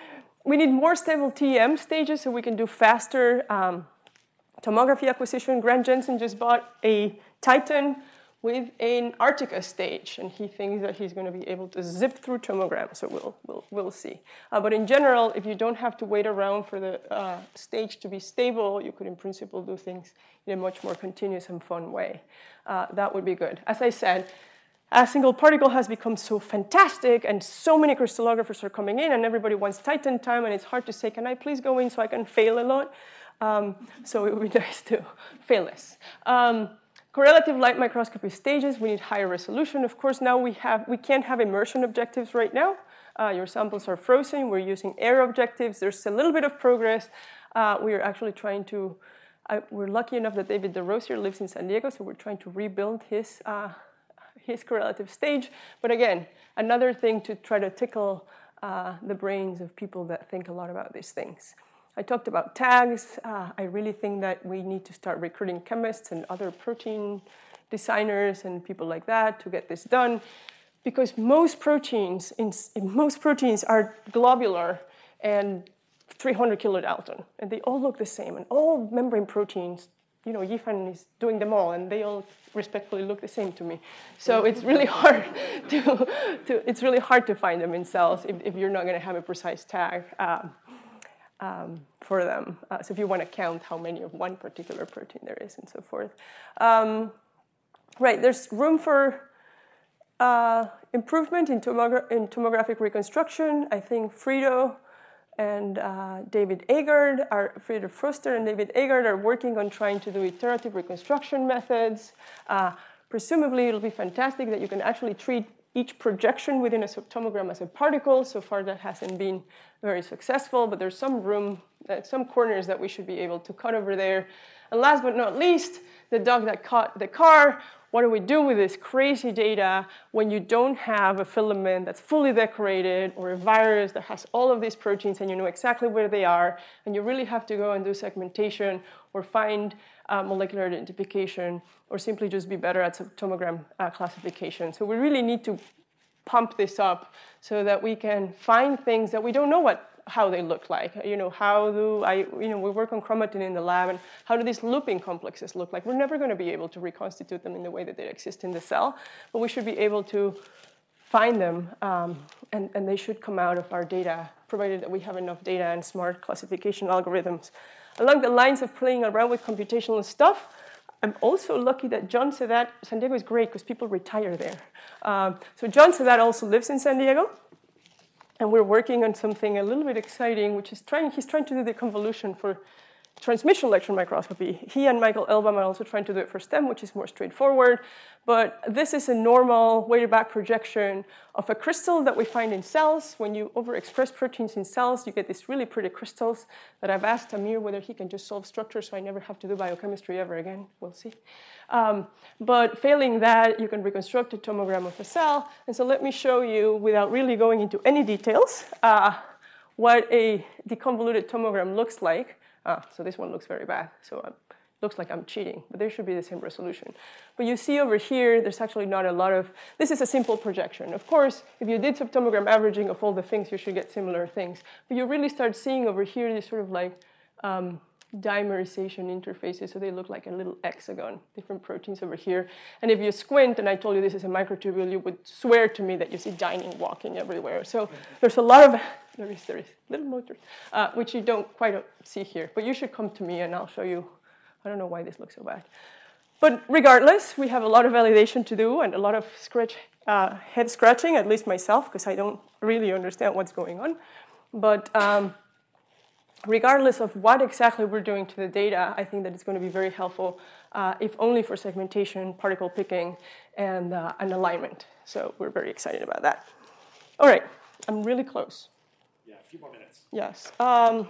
we need more stable T E M stages so we can do faster um, tomography acquisition. Grant Jensen just bought a Titan with an Arctica stage, and he thinks that he's going to be able to zip through tomograms, so we'll, we'll, we'll see. Uh, but in general, if you don't have to wait around for the uh, stage to be stable, you could, in principle, do things in a much more continuous and fun way. Uh, that would be good. As I said, a single particle has become so fantastic, and so many crystallographers are coming in, and everybody wants Titan time, and it's hard to say, can I please go in so I can fail a lot? Um, so it would be nice to fail less. Um, Correlative light microscopy stages, we need higher resolution. Of course, now we, have, we can't have immersion objectives right now. Uh, your samples are frozen. We're using air objectives. There's a little bit of progress. Uh, we are actually trying to, uh, we're lucky enough that David DeRosier lives in San Diego, so we're trying to rebuild his, uh, his correlative stage. But again, another thing to try to tickle uh, the brains of people that think a lot about these things. I talked about tags. Uh, I really think that we need to start recruiting chemists and other protein designers and people like that to get this done, because most proteins, in, in most proteins are globular and three hundred kilodalton, and they all look the same. And all membrane proteins, you know, Yifan is doing them all, and they all respectfully look the same to me. So it's really hard to, to it's really hard to find them in cells if, if you're not going to have a precise tag. Um, Um, for them. Uh, so if you want to count how many of one particular protein there is and so forth. Um, right, there's room for uh, improvement in, tomogra in tomographic reconstruction. I think Frido and uh, David Agard, are, Frido Froster and David Agard are working on trying to do iterative reconstruction methods. Uh, presumably it'll be fantastic that you can actually treat each projection within a subtomogram as a particle. So far, that hasn't been very successful, but there's some room, uh, some corners that we should be able to cut over there. And last but not least, the dog that caught the car. What do we do with this crazy data when you don't have a filament that's fully decorated, or a virus that has all of these proteins and you know exactly where they are, and you really have to go and do segmentation or find uh, molecular identification, or simply just be better at subtomogram uh, classification. So we really need to pump this up so that we can find things that we don't know what how they look like. You know, how do I, you know, we work on chromatin in the lab, and how do these looping complexes look like? We're never going to be able to reconstitute them in the way that they exist in the cell, but we should be able to find them, um, and, and they should come out of our data, provided that we have enough data and smart classification algorithms. Along the lines of playing around with computational stuff, I'm also lucky that John Sedat, San Diego is great because people retire there. Um, so John Sedat also lives in San Diego. And we're working on something a little bit exciting, which is trying, he's trying to do the convolution for transmission electron microscopy. He and Michael Elbaum are also trying to do it for STEM, which is more straightforward. But this is a normal weighted back projection of a crystal that we find in cells. When you overexpress proteins in cells, you get these really pretty crystals that I've asked Amir whether he can just solve structure so I never have to do biochemistry ever again. We'll see. Um, but failing that, you can reconstruct a tomogram of a cell. And so let me show you, without really going into any details, uh, what a deconvoluted tomogram looks like. Ah, so this one looks very bad. So it looks like I'm cheating, but there should be the same resolution. But you see over here, there's actually not a lot of, this is a simple projection. Of course, if you did subtomogram averaging of all the things, you should get similar things. But you really start seeing over here these sort of like um, dimerization interfaces, so they look like a little hexagon, different proteins over here. And if you squint, and I told you this is a microtubule, you would swear to me that you see dining walking everywhere. So there's a lot of, there is, there is little motors, uh, which you don't quite see here. But you should come to me and I'll show you. I don't know why this looks so bad. But regardless, we have a lot of validation to do and a lot of scratch, uh, head scratching, at least myself, because I don't really understand what's going on. But um, regardless of what exactly we're doing to the data, I think that it's going to be very helpful, uh, if only for segmentation, particle picking, and, uh, and alignment. So we're very excited about that. All right, I'm really close. Yeah, a few more minutes. Yes. Um,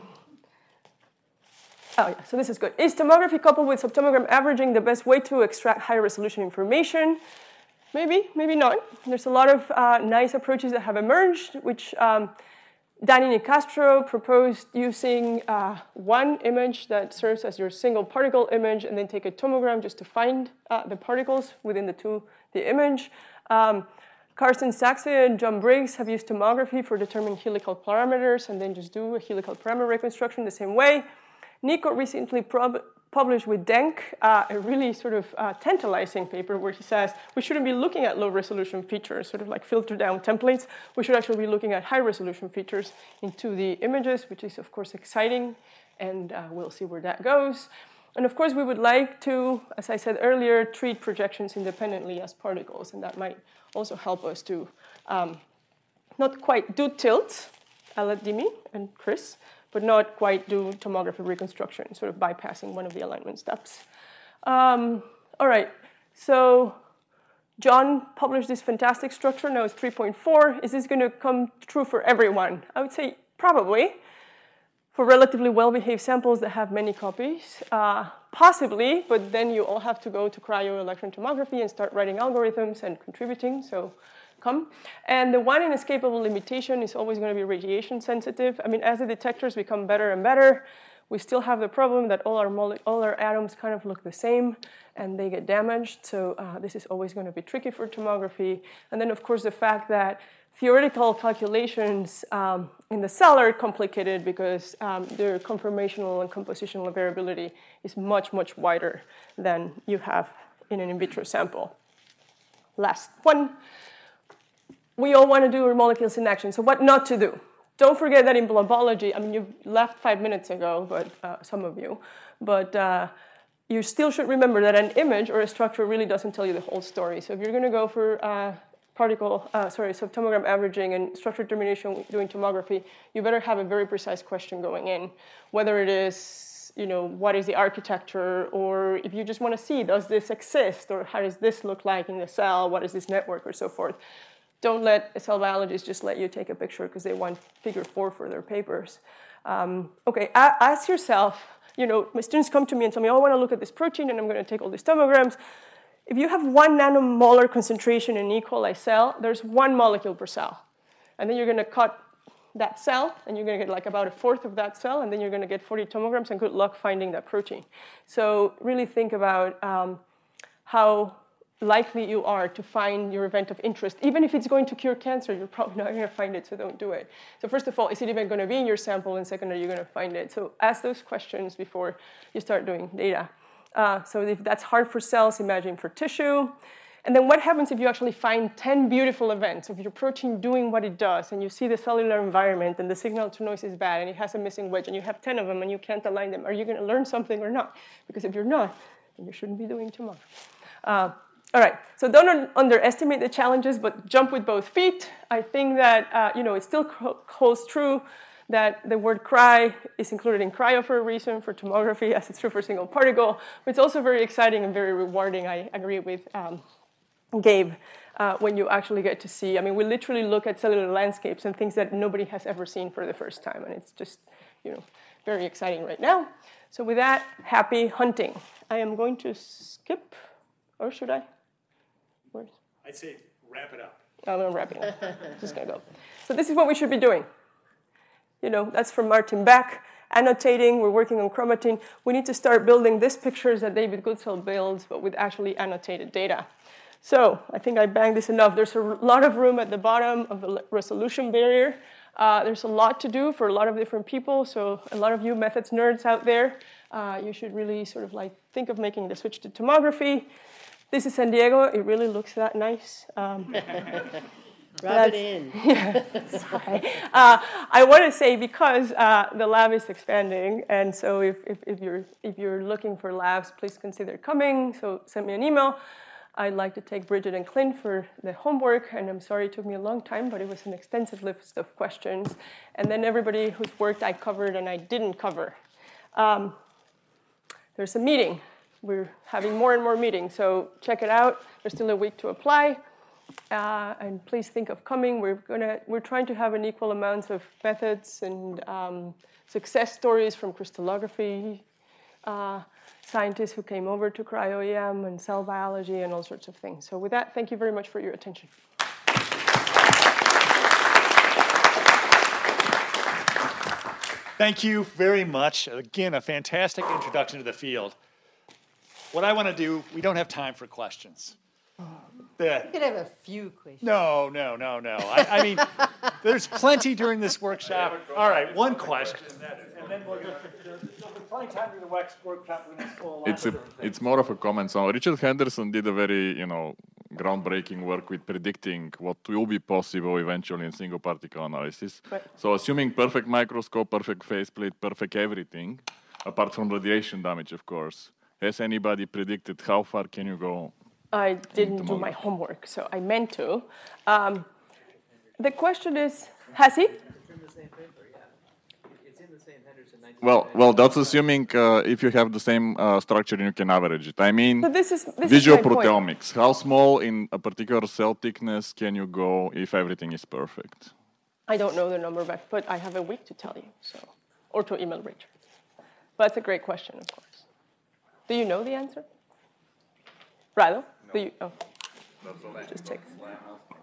oh, yeah, so this is good. Is tomography coupled with subtomogram averaging the best way to extract high resolution information? Maybe, maybe not. There's a lot of uh, nice approaches that have emerged, which um, Danny Nicastro proposed using uh, one image that serves as your single particle image, and then take a tomogram just to find uh, the particles within the two, the image. Um, Carsten Sachse and John Briggs have used tomography for determining helical parameters and then just do a helical parameter reconstruction the same way. Nico recently prob published with Denk uh, a really sort of uh, tantalizing paper where he says we shouldn't be looking at low resolution features, sort of like filter down templates. We should actually be looking at high resolution features in two D images, which is of course exciting, and uh, we'll see where that goes. And of course, we would like to, as I said earlier, treat projections independently as particles, and that might also help us to um, not quite do tilt, a la Dimi and Chris, but not quite do tomography reconstruction, sort of bypassing one of the alignment steps. Um, all right, so John published this fantastic structure. Now it's three point four. Is this going to come true for everyone? I would say probably. For relatively well-behaved samples that have many copies, uh, possibly, but then you all have to go to cryo-electron tomography and start writing algorithms and contributing, so come. And the one inescapable limitation is always going to be radiation sensitive. I mean, as the detectors become better and better, we still have the problem that all our, all our atoms kind of look the same and they get damaged, so uh, this is always going to be tricky for tomography. And then, of course, the fact that theoretical calculations um, in the cell are complicated because um, their conformational and compositional variability is much, much wider than you have in an in vitro sample. Last one. We all want to do our molecules in action, so what not to do? Don't forget that in blobology, I mean, you left five minutes ago, but uh, some of you, but uh, you still should remember that an image or a structure really doesn't tell you the whole story. So if you're going to go for uh, particle, uh, sorry, subtomogram averaging and structure determination doing tomography, you better have a very precise question going in, whether it is, you know, what is the architecture, or if you just want to see, does this exist, or how does this look like in the cell, what is this network, or so forth. Don't let a cell biologist just let you take a picture because they want figure four for their papers. Um, okay, ask yourself, you know, my students come to me and tell me, oh, I want to look at this protein, and I'm going to take all these tomograms. If you have one nanomolar concentration in an E. coli cell, there's one molecule per cell. And then you're going to cut that cell, and you're going to get like about a fourth of that cell, and then you're going to get forty tomograms, and good luck finding that protein. So really think about um, how likely you are to find your event of interest. Even if it's going to cure cancer, you're probably not going to find it, so don't do it. So first of all, is it even going to be in your sample? And second, are you going to find it? So ask those questions before you start doing data. Uh, so if that's hard for cells, imagine for tissue. And then what happens if you actually find ten beautiful events of your protein doing what it does, and you see the cellular environment, and the signal to noise is bad, and it has a missing wedge, and you have ten of them, and you can't align them? Are you going to learn something or not? Because if you're not, then you shouldn't be doing tomorrow. Uh, all right, so don't un underestimate the challenges, but jump with both feet. I think that uh, you know, it still holds true that the word cry is included in cryo for a reason, for tomography, as it's true for single particle. But it's also very exciting and very rewarding. I agree with um, Gabe uh, when you actually get to see. I mean, we literally look at cellular landscapes and things that nobody has ever seen for the first time. And it's just, you know, very exciting right now. So with that, happy hunting. I am going to skip, or should I? Where's? I'd say wrap it up. I'm going to wrap it up. Just going to go. So this is what we should be doing. You know, that's from Martin Beck. Annotating, we're working on chromatin. We need to start building these pictures that David Goodsell builds, but with actually annotated data. So I think I banged this enough. There's a lot of room at the bottom of the resolution barrier. Uh, there's a lot to do for a lot of different people. So a lot of you methods nerds out there, uh, you should really sort of like think of making the switch to tomography. This is San Diego. It really looks that nice. Um, Rub it in. Yeah, sorry. Uh, I want to say because uh, the lab is expanding, and so if, if, if, you're, if you're looking for labs, please consider coming. So send me an email. I'd like to take Bridget and Clint for the homework, and I'm sorry it took me a long time, but it was an extensive list of questions. And then everybody whose work I covered and I didn't cover. Um, there's a meeting. We're having more and more meetings, so check it out. There's still a week to apply. Uh, and please think of coming. We're gonna we're trying to have an equal amount of methods and um, success stories from crystallography uh, scientists who came over to cryo-E M and cell biology and all sorts of things. So with that, thank you very much for your attention. Thank you very much. Again, a fantastic introduction to the field. What I want to do, we don't have time for questions. Yeah. You could have a few questions. No, no, no, no. I, I mean, there's plenty during this workshop. All right, one question, and then we'll go. There's plenty of time during the wax workshop. We're going to explore a lot It's of a, different things. it's more of a comment. So Richard Henderson did a very, you know, groundbreaking work with predicting what will be possible eventually in single particle analysis. Right. So assuming perfect microscope, perfect faceplate, perfect everything, apart from radiation damage, of course, has anybody predicted how far can you go? I didn't do my homework, so I meant to. Um, the question is, has he? It's in the same paper, yeah. It's in the same Henderson nineteen. Well, well, that's assuming uh, if you have the same uh, structure and you can average it. I mean, So this is this visual is my point. proteomics. How small in a particular cell thickness can you go if everything is perfect? I don't know the number, but, but I have a week to tell you, so or to email Richard. But it's a great question, of course. Do you know the answer? Rado? Do you? Oh. Just check.